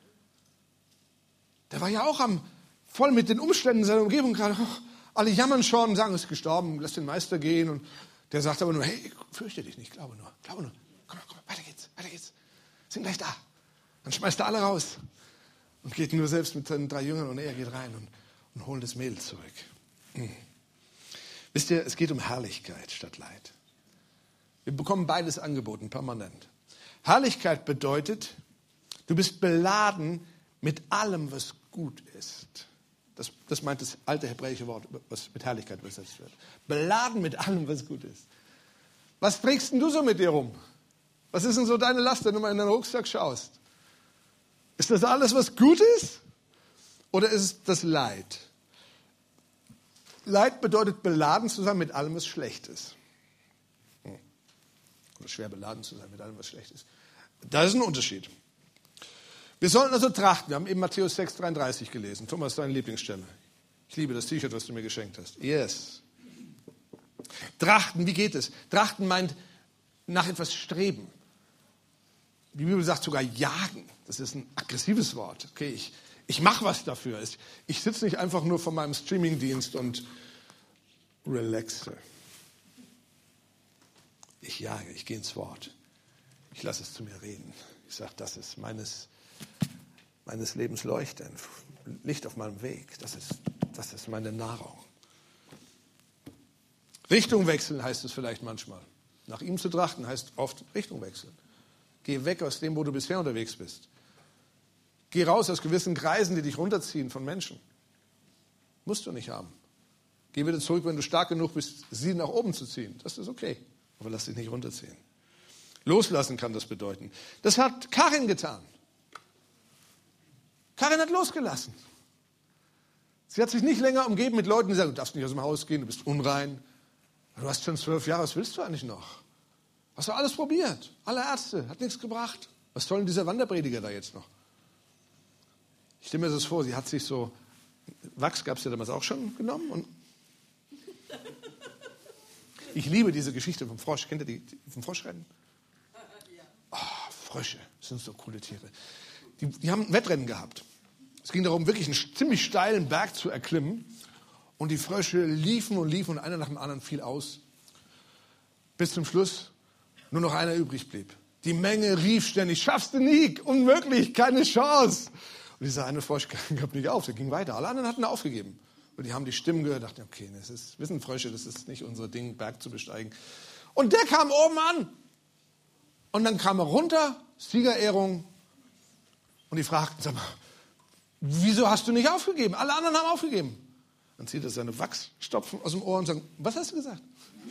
S1: Der war ja auch am, voll mit den Umständen seiner Umgebung gerade. Oh, alle jammern schon und sagen, er ist gestorben, lass den Meister gehen. Und der sagt aber nur, hey, fürchte dich nicht, glaube nur, glaube nur. Komm, komm, weiter geht's, weiter geht's. Sind gleich da. Dann schmeißt er alle raus und geht nur selbst mit seinen drei Jüngern und er geht rein und, und holt das Mehl zurück. Hm. Wisst ihr, es geht um Herrlichkeit statt Leid. Wir bekommen beides angeboten, permanent. Herrlichkeit bedeutet, du bist beladen mit allem, was gut ist. Das, das meint das alte hebräische Wort, was mit Herrlichkeit übersetzt wird. Beladen mit allem, was gut ist. Was trägst denn du so mit dir rum? Was ist denn so deine Last, wenn du mal in deinen Rucksack schaust? Ist das alles, was gut ist? Oder ist es das Leid? Leid bedeutet, beladen zu sein mit allem, was schlecht ist. Oder schwer beladen zu sein mit allem, was schlecht ist. Da ist ein Unterschied. Wir sollten also trachten. Wir haben eben Matthäus sechs dreiunddreißig gelesen. Thomas, deine Lieblingsstelle. Ich liebe das T-Shirt, was du mir geschenkt hast. Yes. Trachten, wie geht es? Trachten meint nach etwas streben. Die Bibel sagt sogar jagen. Das ist ein aggressives Wort. Okay, ich, ich mache was dafür. Ich, ich sitze nicht einfach nur vor meinem Streamingdienst und relaxe. Ich jage, ich gehe ins Wort. Ich lasse es zu mir reden. Ich sage, das ist meines, meines Lebens Leuchte, Licht auf meinem Weg. Das ist, das ist meine Nahrung. Richtung wechseln heißt es vielleicht manchmal. Nach ihm zu trachten heißt oft Richtung wechseln. Geh weg aus dem, wo du bisher unterwegs bist. Geh raus aus gewissen Kreisen, die dich runterziehen von Menschen. Musst du nicht haben. Geh wieder zurück, wenn du stark genug bist, sie nach oben zu ziehen. Das ist okay, aber lass dich nicht runterziehen. Loslassen kann das bedeuten. Das hat Karin getan. Karin hat losgelassen. Sie hat sich nicht länger umgeben mit Leuten, die sagen, du darfst nicht aus dem Haus gehen, du bist unrein. Du hast schon zwölf Jahre, was willst du eigentlich noch? Hast du alles probiert? Alle Ärzte, hat nichts gebracht. Was soll denn dieser Wanderprediger da jetzt noch? Ich stelle mir das vor, sie hat sich so, Wachs gab es ja damals auch schon genommen. Und ich liebe diese Geschichte vom Frosch. Kennt ihr die, die vom Froschrennen? Oh, Frösche, das sind so coole Tiere. Die, die haben ein Wettrennen gehabt. Es ging darum, wirklich einen ziemlich steilen Berg zu erklimmen. Und die Frösche liefen und liefen und einer nach dem anderen fiel aus. Bis zum Schluss nur noch einer übrig blieb. Die Menge rief ständig, schaffst du nie, unmöglich, keine Chance. Und dieser eine Frosch gab nicht auf, der ging weiter. Alle anderen hatten aufgegeben. Und die haben die Stimmen gehört, dachten, okay, das ist, wissen Frösche, das ist nicht unser Ding, Berg zu besteigen. Und der kam oben an. Und dann kam er runter, Siegerehrung. Und die fragten, sag mal, wieso hast du nicht aufgegeben? Alle anderen haben aufgegeben. Dann zieht er seine Wachsstopfen aus dem Ohr und sagt, was hast du gesagt?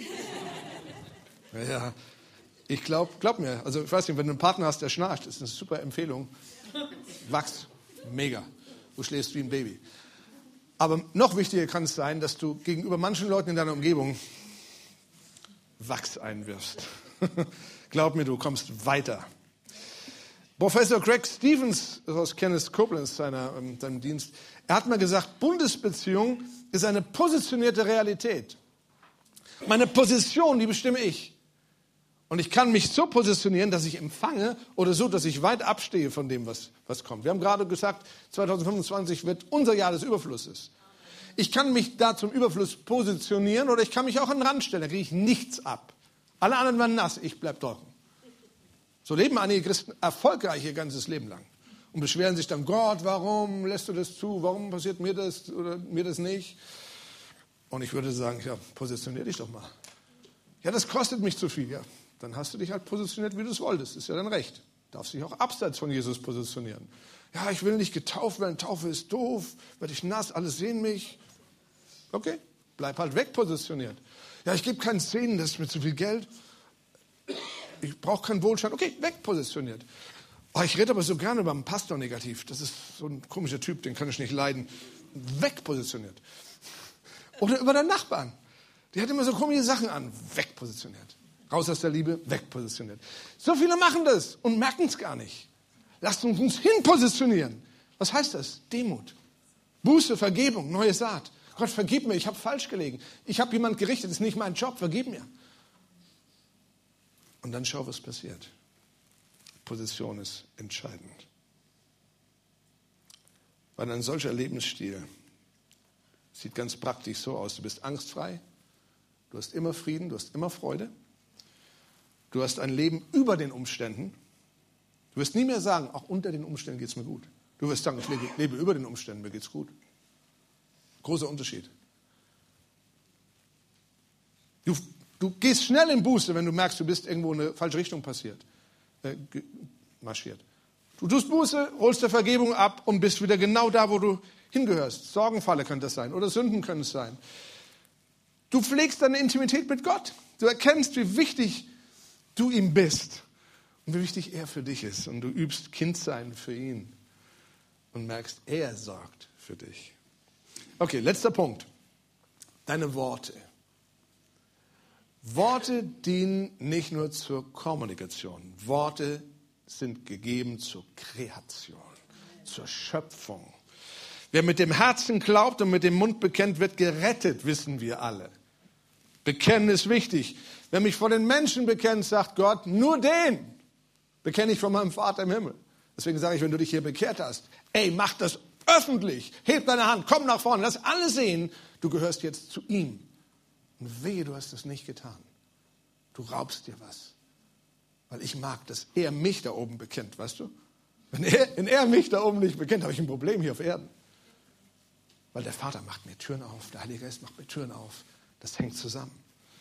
S1: Ja, ich glaube, glaub mir, also ich weiß nicht, wenn du einen Partner hast, der schnarcht, ist eine super Empfehlung. Wachs, mega. Du schläfst wie ein Baby. Aber noch wichtiger kann es sein, dass du gegenüber manchen Leuten in deiner Umgebung Wachs einwirfst. Glaub mir, du kommst weiter. Professor Craig Stevens aus Kenneth Copeland, seiner, ähm, seinem Dienst, er hat mal gesagt, Bundesbeziehung ist eine positionierte Realität. Meine Position, die bestimme ich. Und ich kann mich so positionieren, dass ich empfange oder so, dass ich weit abstehe von dem, was, was kommt. Wir haben gerade gesagt, zwanzig fünfundzwanzig wird unser Jahr des Überflusses. Ich kann mich da zum Überfluss positionieren oder ich kann mich auch an den Rand stellen, da kriege ich nichts ab. Alle anderen werden nass, ich bleibe trocken. So leben einige Christen erfolgreich ihr ganzes Leben lang und beschweren sich dann, Gott, warum lässt du das zu? Warum passiert mir das oder mir das nicht? Und ich würde sagen, ja, positionier dich doch mal. Ja, das kostet mich zu viel. Ja, dann hast du dich halt positioniert, wie du es wolltest. Ist ja dein Recht. Du darfst dich auch abseits von Jesus positionieren. Ja, ich will nicht getauft werden, Taufe ist doof, werde ich nass, alle sehen mich. Okay, bleib halt wegpositioniert. Ja, ich gebe keinen Szenen, das ist mir zu viel Geld. Ich brauche keinen Wohlstand. Okay, wegpositioniert. Oh, ich rede aber so gerne über einen Pastor negativ. Das ist so ein komischer Typ, den kann ich nicht leiden. Wegpositioniert. Oder über den Nachbarn. Die hat immer so komische Sachen an. Wegpositioniert. Raus aus der Liebe, wegpositioniert. So viele machen das und merken es gar nicht. Lasst uns uns hinpositionieren. Was heißt das? Demut. Buße, Vergebung, neue Saat. Gott, vergib mir, ich habe falsch gelegen. Ich habe jemand gerichtet, das ist nicht mein Job, vergib mir. Und dann schau, was passiert. Position ist entscheidend. Weil ein solcher Lebensstil sieht ganz praktisch so aus. Du bist angstfrei, du hast immer Frieden, du hast immer Freude. Du hast ein Leben über den Umständen. Du wirst nie mehr sagen, auch unter den Umständen geht es mir gut. Du wirst sagen, ich lebe, lebe über den Umständen, mir geht es gut. Großer Unterschied. Du, du gehst schnell in Buße, wenn du merkst, du bist irgendwo in eine falsche Richtung passiert, äh, marschiert. Du tust Buße, holst der Vergebung ab und bist wieder genau da, wo du hingehörst. Sorgenfalle kann das sein oder Sünden können es sein. Du pflegst deine Intimität mit Gott. Du erkennst, wie wichtig du ihm bist und wie wichtig er für dich ist. Und du übst Kindsein für ihn und merkst, er sorgt für dich. Okay, letzter Punkt. Deine Worte. Worte dienen nicht nur zur Kommunikation. Worte sind gegeben zur Kreation, zur Schöpfung. Wer mit dem Herzen glaubt und mit dem Mund bekennt, wird gerettet, wissen wir alle. Bekennen ist wichtig. Wer mich vor den Menschen bekennt, sagt Gott, nur den Bekenne ich von meinem Vater im Himmel. Deswegen sage ich, wenn du dich hier bekehrt hast, ey, mach das öffentlich. Heb deine Hand, komm nach vorne, lass alle sehen, du gehörst jetzt zu ihm. Und wehe, du hast das nicht getan. Du raubst dir was. Weil ich mag, dass er mich da oben bekennt, weißt du? Wenn er, wenn er mich da oben nicht bekennt, habe ich ein Problem hier auf Erden. Weil der Vater macht mir Türen auf, der Heilige Geist macht mir Türen auf. Das hängt zusammen.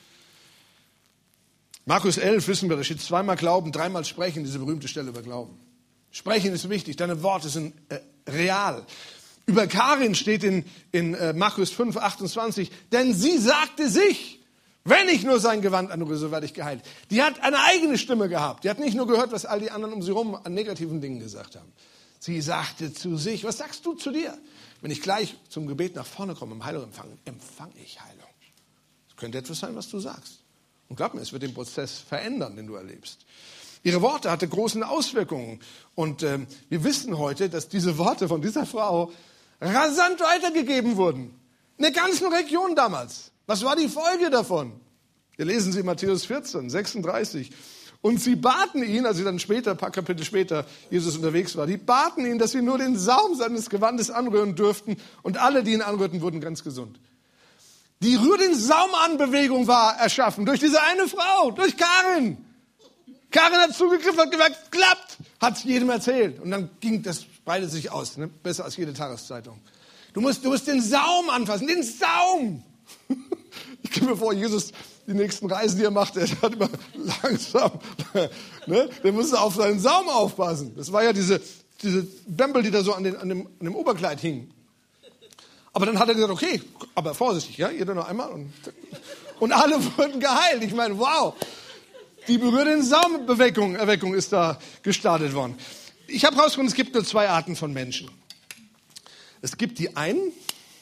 S1: Markus elf wissen wir, da steht zweimal Glauben, dreimal Sprechen, diese berühmte Stelle über Glauben. Sprechen ist wichtig, deine Worte sind äh, real. Über Karin steht in, in äh, Markus fünf, achtundzwanzig, denn sie sagte sich, wenn ich nur sein Gewand anrühre, so werde ich geheilt. Die hat eine eigene Stimme gehabt. Die hat nicht nur gehört, was all die anderen um sie herum an negativen Dingen gesagt haben. Sie sagte zu sich, was sagst du zu dir? Wenn ich gleich zum Gebet nach vorne komme, im Heilung empfange, empfange ich Heilung. Das könnte etwas sein, was du sagst. Und glaub mir, es wird den Prozess verändern, den du erlebst. Ihre Worte hatten große Auswirkungen. Und äh, wir wissen heute, dass diese Worte von dieser Frau rasant weitergegeben wurden. In der ganzen Region damals. Was war die Folge davon? Wir lesen sie in Matthäus vierzehn, sechsunddreißig. Und sie baten ihn, als sie dann später, ein paar Kapitel später, Jesus unterwegs war, die baten ihn, dass sie nur den Saum seines Gewandes anrühren dürften. Und alle, die ihn anrührten, wurden ganz gesund. Die Rühr-den-Saum-an-Bewegung war erschaffen durch diese eine Frau, durch Karin. Karin hat zugegriffen, hat gesagt, klappt, hat es jedem erzählt. Und dann ging das, breitet sich aus, ne? Besser als jede Tageszeitung. Du musst, du musst den Saum anfassen, den Saum. Ich gebe mir vor, Jesus, die nächsten Reisen, die er macht, er hat immer langsam, ne? Der musste auf seinen Saum aufpassen. Das war ja diese, diese Bämbel, die da so an, den, an, dem, an dem Oberkleid hingen. Aber dann hat er gesagt, okay, aber vorsichtig, ja, jeder noch einmal. Und, und alle wurden geheilt. Ich meine, wow. Die berührende Saumerweckung Erweckung ist da gestartet worden. Ich habe herausgefunden, es gibt nur zwei Arten von Menschen. Es gibt die einen,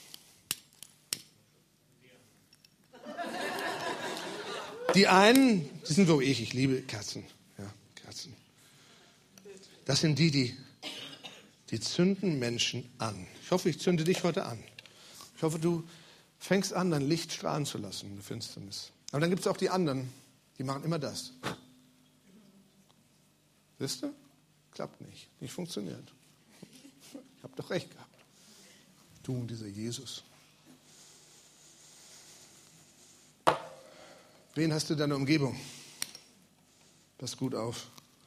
S1: die einen, die sind so ich, ich liebe Katzen. Ja, Katzen. Das sind die, die, die zünden Menschen an. Ich hoffe, ich zünde dich heute an. Ich hoffe, du fängst an, dein Licht strahlen zu lassen in der Finsternis. Aber dann gibt es auch die anderen, die machen immer das. Siehst du? Klappt nicht. Nicht funktioniert. Ich habe doch recht gehabt. Du und dieser Jesus. Wen hast du in deiner Umgebung? Pass gut auf.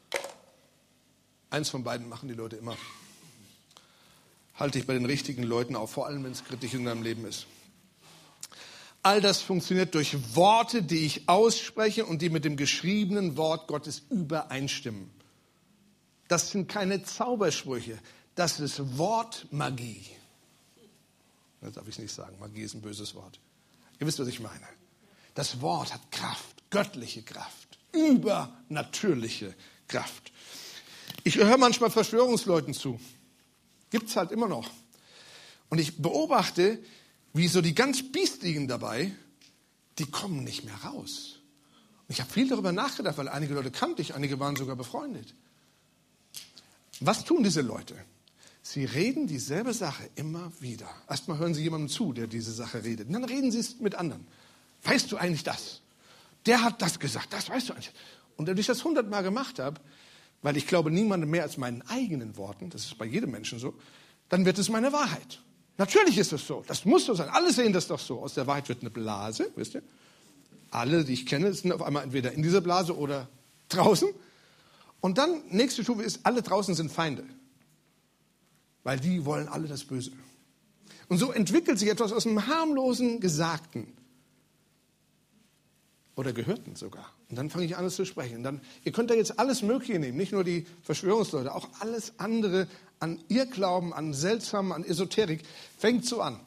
S1: Eins von beiden machen die Leute immer. Halte dich bei den richtigen Leuten auf, vor allem wenn es kritisch in deinem Leben ist. All das funktioniert durch Worte, die ich ausspreche und die mit dem geschriebenen Wort Gottes übereinstimmen. Das sind keine Zaubersprüche, das ist Wortmagie. Das darf ich nicht sagen, Magie ist ein böses Wort. Ihr wisst, was ich meine. Das Wort hat Kraft, göttliche Kraft, übernatürliche Kraft. Ich höre manchmal Verschwörungsleuten zu. Gibt's halt immer noch. Und ich beobachte, wie so die ganz Biestigen dabei, die kommen nicht mehr raus. Und ich habe viel darüber nachgedacht, weil einige Leute kannte ich, einige waren sogar befreundet. Was tun diese Leute? Sie reden dieselbe Sache immer wieder. Erstmal hören sie jemandem zu, der diese Sache redet. Und dann reden sie es mit anderen. Weißt du eigentlich das? Der hat das gesagt, das weißt du eigentlich. Und wenn ich das hundertmal gemacht habe, weil ich glaube niemandem mehr als meinen eigenen Worten, das ist bei jedem Menschen so, dann wird es meine Wahrheit. Natürlich ist es so, das muss so sein. Alle sehen das doch so. Aus der Wahrheit wird eine Blase, wisst ihr? Alle, die ich kenne, sind auf einmal entweder in dieser Blase oder draußen. Und dann, nächste Stufe ist, alle draußen sind Feinde. Weil die wollen alle das Böse. Und so entwickelt sich etwas aus einem harmlosen Gesagten. Oder Gehörten sogar. Und dann fange ich an, es zu sprechen. Und dann, ihr könnt da jetzt alles Mögliche nehmen, nicht nur die Verschwörungsleute, auch alles andere an Irrglauben, an Seltsamen, an Esoterik, fängt so an.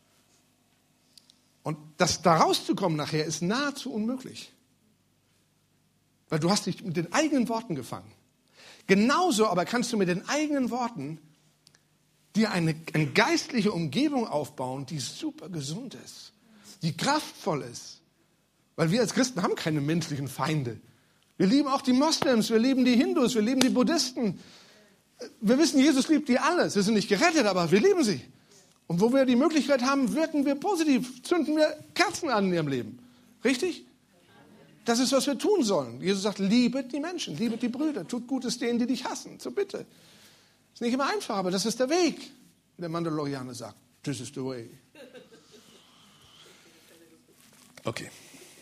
S1: Und das da rauszukommen nachher ist nahezu unmöglich. Weil du hast dich mit den eigenen Worten gefangen. Genauso aber kannst du mit den eigenen Worten dir eine, eine geistliche Umgebung aufbauen, die super gesund ist, die kraftvoll ist. Weil wir als Christen haben keine menschlichen Feinde. Wir lieben auch die Moslems, wir lieben die Hindus, wir lieben die Buddhisten. Wir wissen, Jesus liebt die alle. Sie sind nicht gerettet, aber wir lieben sie. Und wo wir die Möglichkeit haben, wirken wir positiv, zünden wir Kerzen an in ihrem Leben. Richtig? Das ist, was wir tun sollen. Jesus sagt, liebet die Menschen, liebet die Brüder, tut Gutes denen, die dich hassen. So bitte. Ist nicht immer einfach, aber das ist der Weg. Wie der Mandalorianer sagt, this is the way. Okay.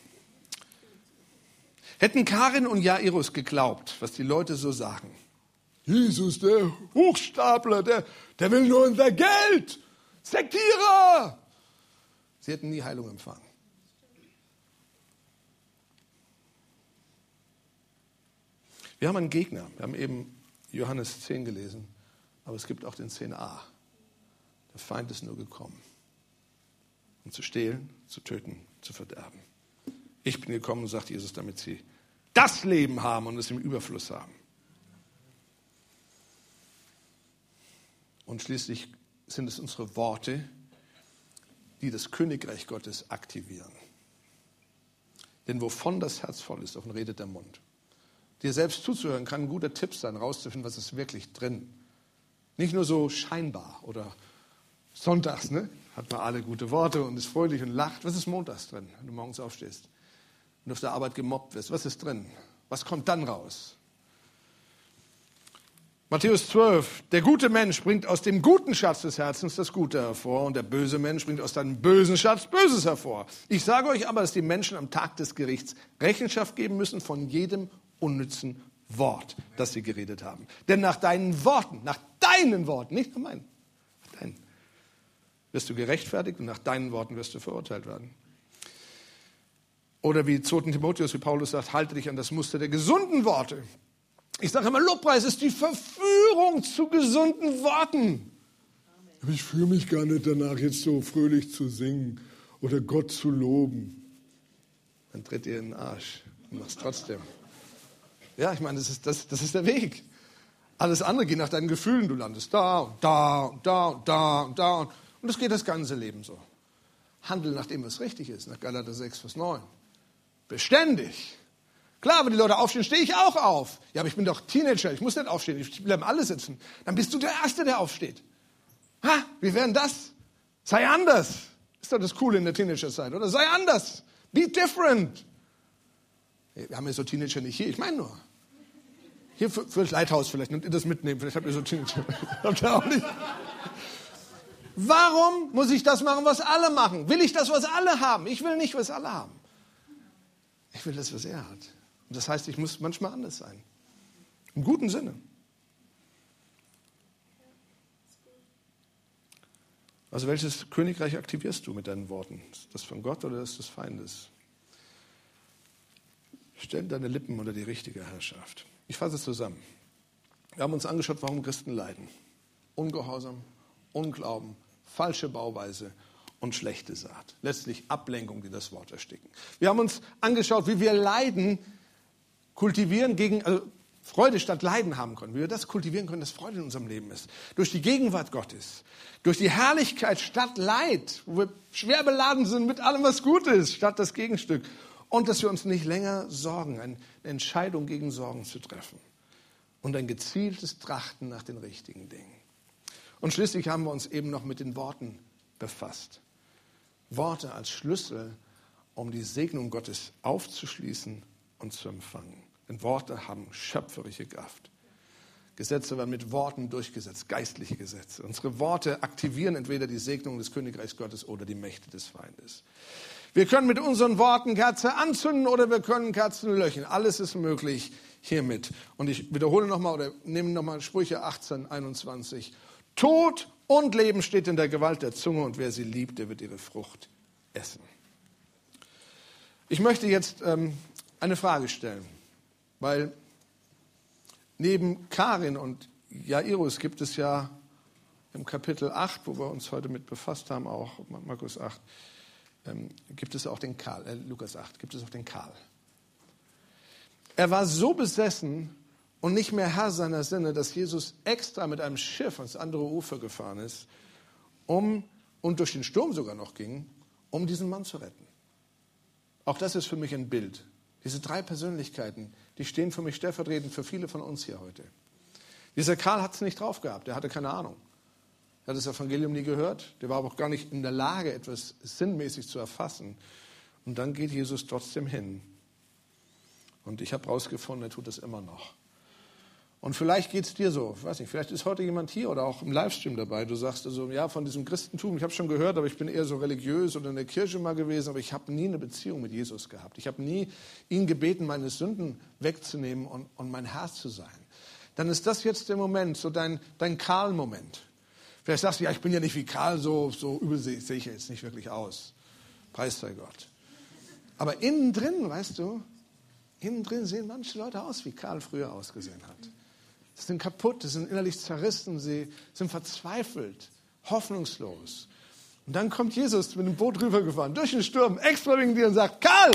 S1: Hätten Karin und Jairus geglaubt, was die Leute so sagen, Jesus, der Hochstapler, der, der will nur unser Geld, Sektierer, sie hätten nie Heilung empfangen. Wir haben einen Gegner, wir haben eben Johannes zehn gelesen, aber es gibt auch den zehn a. Der Feind ist nur gekommen, um zu stehlen, zu töten, zu verderben. Ich bin gekommen, sagt Jesus, damit sie das Leben haben und es im Überfluss haben. Und schließlich sind es unsere Worte, die das Königreich Gottes aktivieren. Denn wovon das Herz voll ist, davon redet der Mund. Dir selbst zuzuhören kann ein guter Tipp sein, rauszufinden, was ist wirklich drin. Nicht nur so scheinbar oder sonntags, ne? Hat man alle gute Worte und ist fröhlich und lacht. Was ist montags drin, wenn du morgens aufstehst und auf der Arbeit gemobbt wirst? Was ist drin? Was kommt dann raus? Matthäus zwölf, der gute Mensch bringt aus dem guten Schatz des Herzens das Gute hervor und der böse Mensch bringt aus seinem bösen Schatz Böses hervor. Ich sage euch aber, dass die Menschen am Tag des Gerichts Rechenschaft geben müssen von jedem unnützen Wort, das sie geredet haben. Denn nach deinen Worten, nach deinen Worten, nicht nach meinen, nach deinen, wirst du gerechtfertigt und nach deinen Worten wirst du verurteilt werden. Oder wie zweiten Timotheus, wie Paulus sagt, halte dich an das Muster der gesunden Worte. Ich sage immer, Lobpreis ist die Verführung zu gesunden Worten. Aber ich fühle mich gar nicht danach, jetzt so fröhlich zu singen oder Gott zu loben. Dann tritt ihr in den Arsch und macht es trotzdem. Ja, ich meine, das ist, das, das ist der Weg. Alles andere geht nach deinen Gefühlen. Du landest da und da und da und da und da. Und das geht das ganze Leben so. Handel nach dem, was richtig ist, nach Galater sechs, Vers neun. Beständig. Klar, wenn die Leute aufstehen, stehe ich auch auf. Ja, aber ich bin doch Teenager, ich muss nicht aufstehen, ich bleibe alle sitzen. Dann bist du der Erste, der aufsteht. Ha, wie wäre denn das? Sei anders. Ist doch das Coole in der Teenagerzeit, oder? Sei anders. Be different. Wir haben ja so Teenager nicht hier, ich meine nur. Hier für, für das Leithaus vielleicht, nimmt ihr das mitnehmen, vielleicht habt ihr so Teenager. Habt ihr auch nicht? Warum muss ich das machen, was alle machen? Will ich das, was alle haben? Ich will nicht, was alle haben. Ich will das, was er hat. Und das heißt, ich muss manchmal anders sein. Im guten Sinne. Also welches Königreich aktivierst du mit deinen Worten? Ist das von Gott oder ist das des Feindes? Stell deine Lippen unter die richtige Herrschaft. Ich fasse es zusammen. Wir haben uns angeschaut, warum Christen leiden. Ungehorsam, Unglauben, falsche Bauweise und schlechte Saat. Letztlich Ablenkung, die das Wort ersticken. Wir haben uns angeschaut, wie wir Leiden kultivieren gegen, also Freude statt Leiden haben können. Wie wir das kultivieren können, dass Freude in unserem Leben ist. Durch die Gegenwart Gottes. Durch die Herrlichkeit statt Leid. Wo wir schwer beladen sind mit allem, was gut ist, statt das Gegenstück. Und dass wir uns nicht länger sorgen, eine Entscheidung gegen Sorgen zu treffen. Und ein gezieltes Trachten nach den richtigen Dingen. Und schließlich haben wir uns eben noch mit den Worten befasst. Worte als Schlüssel, um die Segnung Gottes aufzuschließen und zu empfangen. Denn Worte haben schöpferische Kraft. Gesetze werden mit Worten durchgesetzt, geistliche Gesetze. Unsere Worte aktivieren entweder die Segnung des Königreichs Gottes oder die Mächte des Feindes. Wir können mit unseren Worten Kerze anzünden oder wir können Kerzen löschen. Alles ist möglich hiermit. Und ich wiederhole nochmal oder nehme nochmal Sprüche achtzehn, einundzwanzig. Tod und Leben steht in der Gewalt der Zunge und wer sie liebt, der wird ihre Frucht essen. Ich möchte jetzt ähm, eine Frage stellen, weil neben Karin und Jairus gibt es ja im Kapitel acht, wo wir uns heute mit befasst haben, auch Markus acht, ähm, gibt es auch den Karl, äh, Lukas acht, gibt es auch den Karl. Er war so besessen und nicht mehr Herr seiner Sinne, dass Jesus extra mit einem Schiff ans andere Ufer gefahren ist, um, und durch den Sturm sogar noch ging, um diesen Mann zu retten. Auch das ist für mich ein Bild. Diese drei Persönlichkeiten, die stehen für mich stellvertretend für viele von uns hier heute. Dieser Karl hat es nicht drauf gehabt, der hatte keine Ahnung. Er hat das Evangelium nie gehört, der war aber auch gar nicht in der Lage, etwas sinnmäßig zu erfassen. Und dann geht Jesus trotzdem hin Und ich habe herausgefunden, er tut das immer noch. Und vielleicht geht es dir so, ich weiß nicht, vielleicht ist heute jemand hier oder auch im Livestream dabei. Du sagst also, ja, von diesem Christentum, ich habe schon gehört, aber ich bin eher so religiös oder in der Kirche mal gewesen, aber ich habe nie eine Beziehung mit Jesus gehabt. Ich habe nie ihn gebeten, meine Sünden wegzunehmen und, und mein Herr zu sein. Dann ist das jetzt der Moment, so dein, dein Karl-Moment. Vielleicht sagst du, ja, ich bin ja nicht wie Karl, so, so übel sehe ich jetzt nicht wirklich aus. Preis sei Gott. Aber innen drin, weißt du, innen drin sehen manche Leute aus, wie Karl früher ausgesehen hat. Sie sind kaputt, sie sind innerlich zerrissen, sie sind verzweifelt, hoffnungslos. Und dann kommt Jesus mit dem Boot rübergefahren, durch den Sturm, extra wegen dir und sagt, Karl,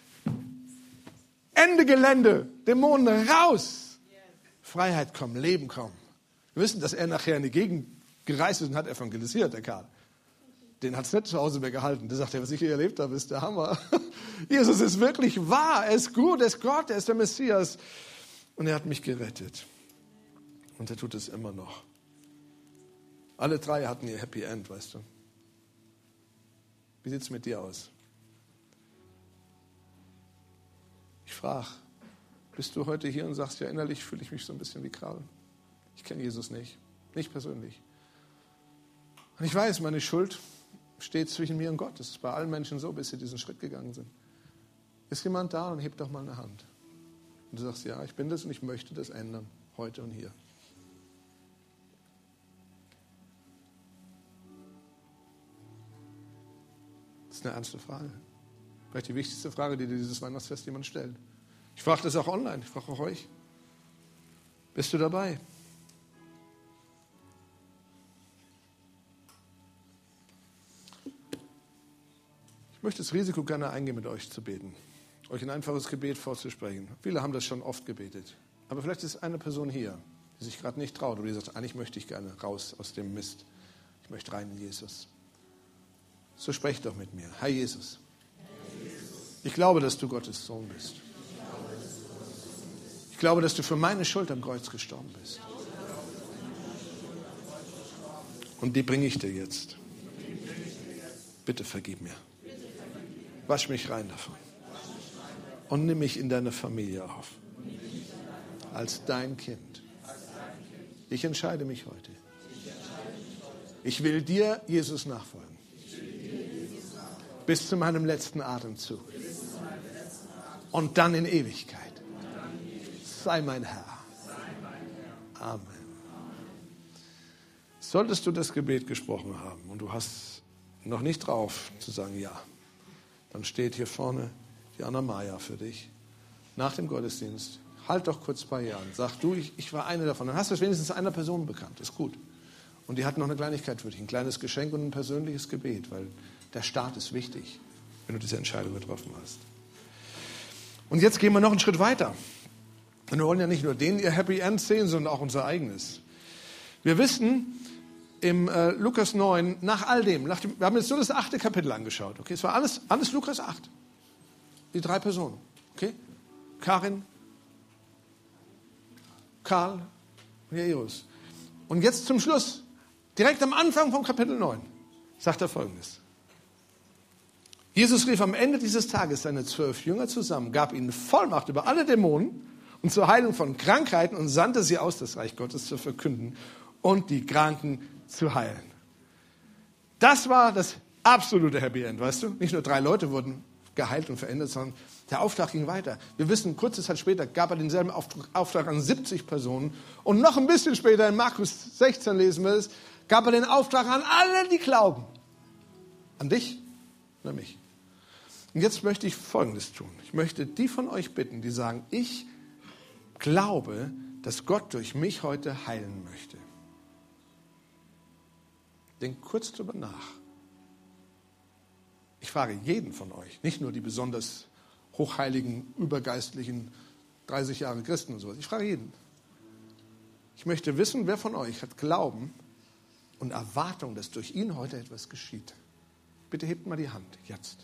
S1: Ende Gelände, Dämonen raus. Freiheit kommen, Leben kommen. Wir wissen, dass er nachher in die Gegend gereist ist und hat evangelisiert, der Karl. Den hat es nicht zu Hause mehr gehalten. Der sagt, was ich hier erlebt habe, ist der Hammer. Jesus ist wirklich wahr, er ist gut, er ist Gott, er ist der Messias. Und er hat mich gerettet. Und er tut es immer noch. Alle drei hatten ihr Happy End, weißt du. Wie sieht es mit dir aus? Ich frage, bist du heute hier und sagst, ja, innerlich fühle ich mich so ein bisschen wie Karl. Ich kenne Jesus nicht, nicht persönlich. Und ich weiß, meine Schuld steht zwischen mir und Gott. Das ist bei allen Menschen so, bis sie diesen Schritt gegangen sind. Ist jemand da und hebt doch mal eine Hand. Und du sagst, ja, ich bin das und ich möchte das ändern, heute und hier. Das ist eine ernste Frage. Vielleicht die wichtigste Frage, die dir dieses Weihnachtsfest jemand stellt. Ich frage das auch online, ich frage auch euch. Bist du dabei? Ich möchte das Risiko gerne eingehen, mit euch zu beten. Euch ein einfaches Gebet vorzusprechen. Viele haben das schon oft gebetet. Aber vielleicht ist eine Person hier, die sich gerade nicht traut oder die sagt, eigentlich möchte ich gerne raus aus dem Mist. Ich möchte rein in Jesus. So sprecht doch mit mir. Herr Jesus, ich glaube, dass du Gottes Sohn bist. Ich glaube, dass du für meine Schuld am Kreuz gestorben bist. Und die bringe ich dir jetzt. Bitte vergib mir. Wasch mich rein davon. Und nimm mich in deine Familie auf. Als dein Kind. Ich entscheide mich heute. Ich will dir, Jesus, nachfolgen. Bis zu meinem letzten Atemzug. Und dann in Ewigkeit. Sei mein Herr. Amen. Solltest du das Gebet gesprochen haben und du hast noch nicht drauf zu sagen ja, dann steht hier vorne die Anna Maya für dich. Nach dem Gottesdienst, halt doch kurz bei ihr an. Sag du, ich, ich war eine davon. Dann hast du es wenigstens einer Person bekannt. Ist gut. Und die hat noch eine Kleinigkeit für dich. Ein kleines Geschenk und ein persönliches Gebet. Weil der Start ist wichtig, wenn du diese Entscheidung getroffen hast. Und jetzt gehen wir noch einen Schritt weiter. Und wir wollen ja nicht nur denen ihr Happy End sehen, sondern auch unser eigenes. Wir wissen im äh, Lukas neun, nach all dem, nach dem, wir haben jetzt nur das achte Kapitel angeschaut. Okay, es war alles, alles Lukas acht. Die drei Personen. Okay? Karin, Karl und Jairus. Und jetzt zum Schluss, direkt am Anfang vom Kapitel neun, sagt er Folgendes. Jesus rief am Ende dieses Tages seine zwölf Jünger zusammen, gab ihnen Vollmacht über alle Dämonen und zur Heilung von Krankheiten und sandte sie aus, das Reich Gottes zu verkünden und die Kranken zu heilen. Das war das absolute Happy End, weißt du? Nicht nur drei Leute wurden geheilt und verändert, sondern der Auftrag ging weiter. Wir wissen, kurze Zeit später gab er denselben Auftrag an siebzig Personen und noch ein bisschen später, in Markus sechzehn lesen wir es, gab er den Auftrag an alle, die glauben. An dich und an mich. Und jetzt möchte ich Folgendes tun. Ich möchte die von euch bitten, die sagen, ich glaube, dass Gott durch mich heute heilen möchte. Denkt kurz drüber nach. Ich frage jeden von euch, nicht nur die besonders hochheiligen, übergeistlichen dreißig Jahre Christen und sowas. Ich frage jeden. Ich möchte wissen, wer von euch hat Glauben und Erwartung, dass durch ihn heute etwas geschieht. Bitte hebt mal die Hand, jetzt.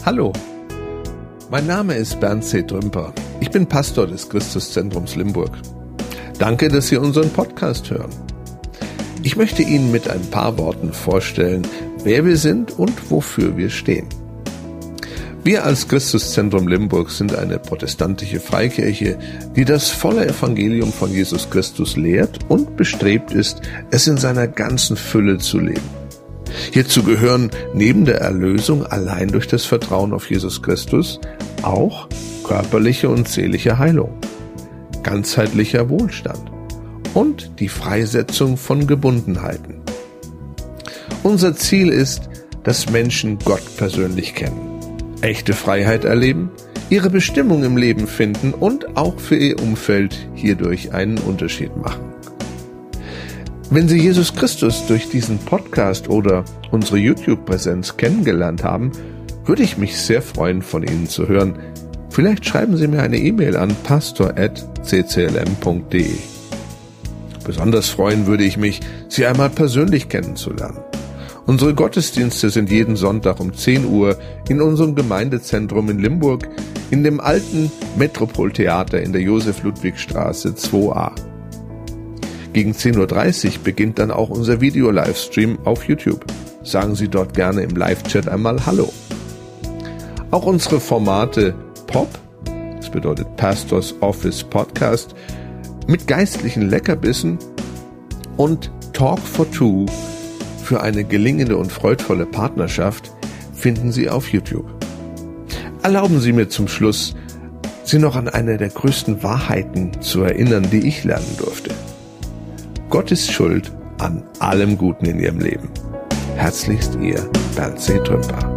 S1: Hallo, mein Name ist Bernd C. Trümper. Ich bin Pastor des Christuszentrums Limburg. Danke, dass Sie unseren Podcast hören. Ich möchte Ihnen mit ein paar Worten vorstellen, wer wir sind und wofür wir stehen. Wir als Christuszentrum Limburg sind eine protestantische Freikirche, die das volle Evangelium von Jesus Christus lehrt und bestrebt ist, es in seiner ganzen Fülle zu leben. Hierzu gehören neben der Erlösung allein durch das Vertrauen auf Jesus Christus auch körperliche und seelische Heilung, ganzheitlicher Wohlstand und die Freisetzung von Gebundenheiten. Unser Ziel ist, dass Menschen Gott persönlich kennen, echte Freiheit erleben, ihre Bestimmung im Leben finden und auch für ihr Umfeld hierdurch einen Unterschied machen. Wenn Sie Jesus Christus durch diesen Podcast oder unsere YouTube-Präsenz kennengelernt haben, würde ich mich sehr freuen, von Ihnen zu hören. Vielleicht schreiben Sie mir eine E-Mail an pastor at c c l m punkt d e. Besonders freuen würde ich mich, Sie einmal persönlich kennenzulernen. Unsere Gottesdienste sind jeden Sonntag um zehn Uhr in unserem Gemeindezentrum in Limburg in dem alten Metropoltheater in der Josef-Ludwig-Straße zwei a. Gegen zehn Uhr dreißig beginnt dann auch unser Video-Livestream auf YouTube. Sagen Sie dort gerne im Live-Chat einmal Hallo. Auch unsere Formate Pop, das bedeutet Pastors Office Podcast, mit geistlichen Leckerbissen und Talk for Two für eine gelingende und freudvolle Partnerschaft finden Sie auf YouTube. Erlauben Sie mir zum Schluss, Sie noch an eine der größten Wahrheiten zu erinnern, die ich lernen durfte. Gott ist schuld an allem Guten in Ihrem Leben. Herzlichst Ihr Bernd C. Trümper.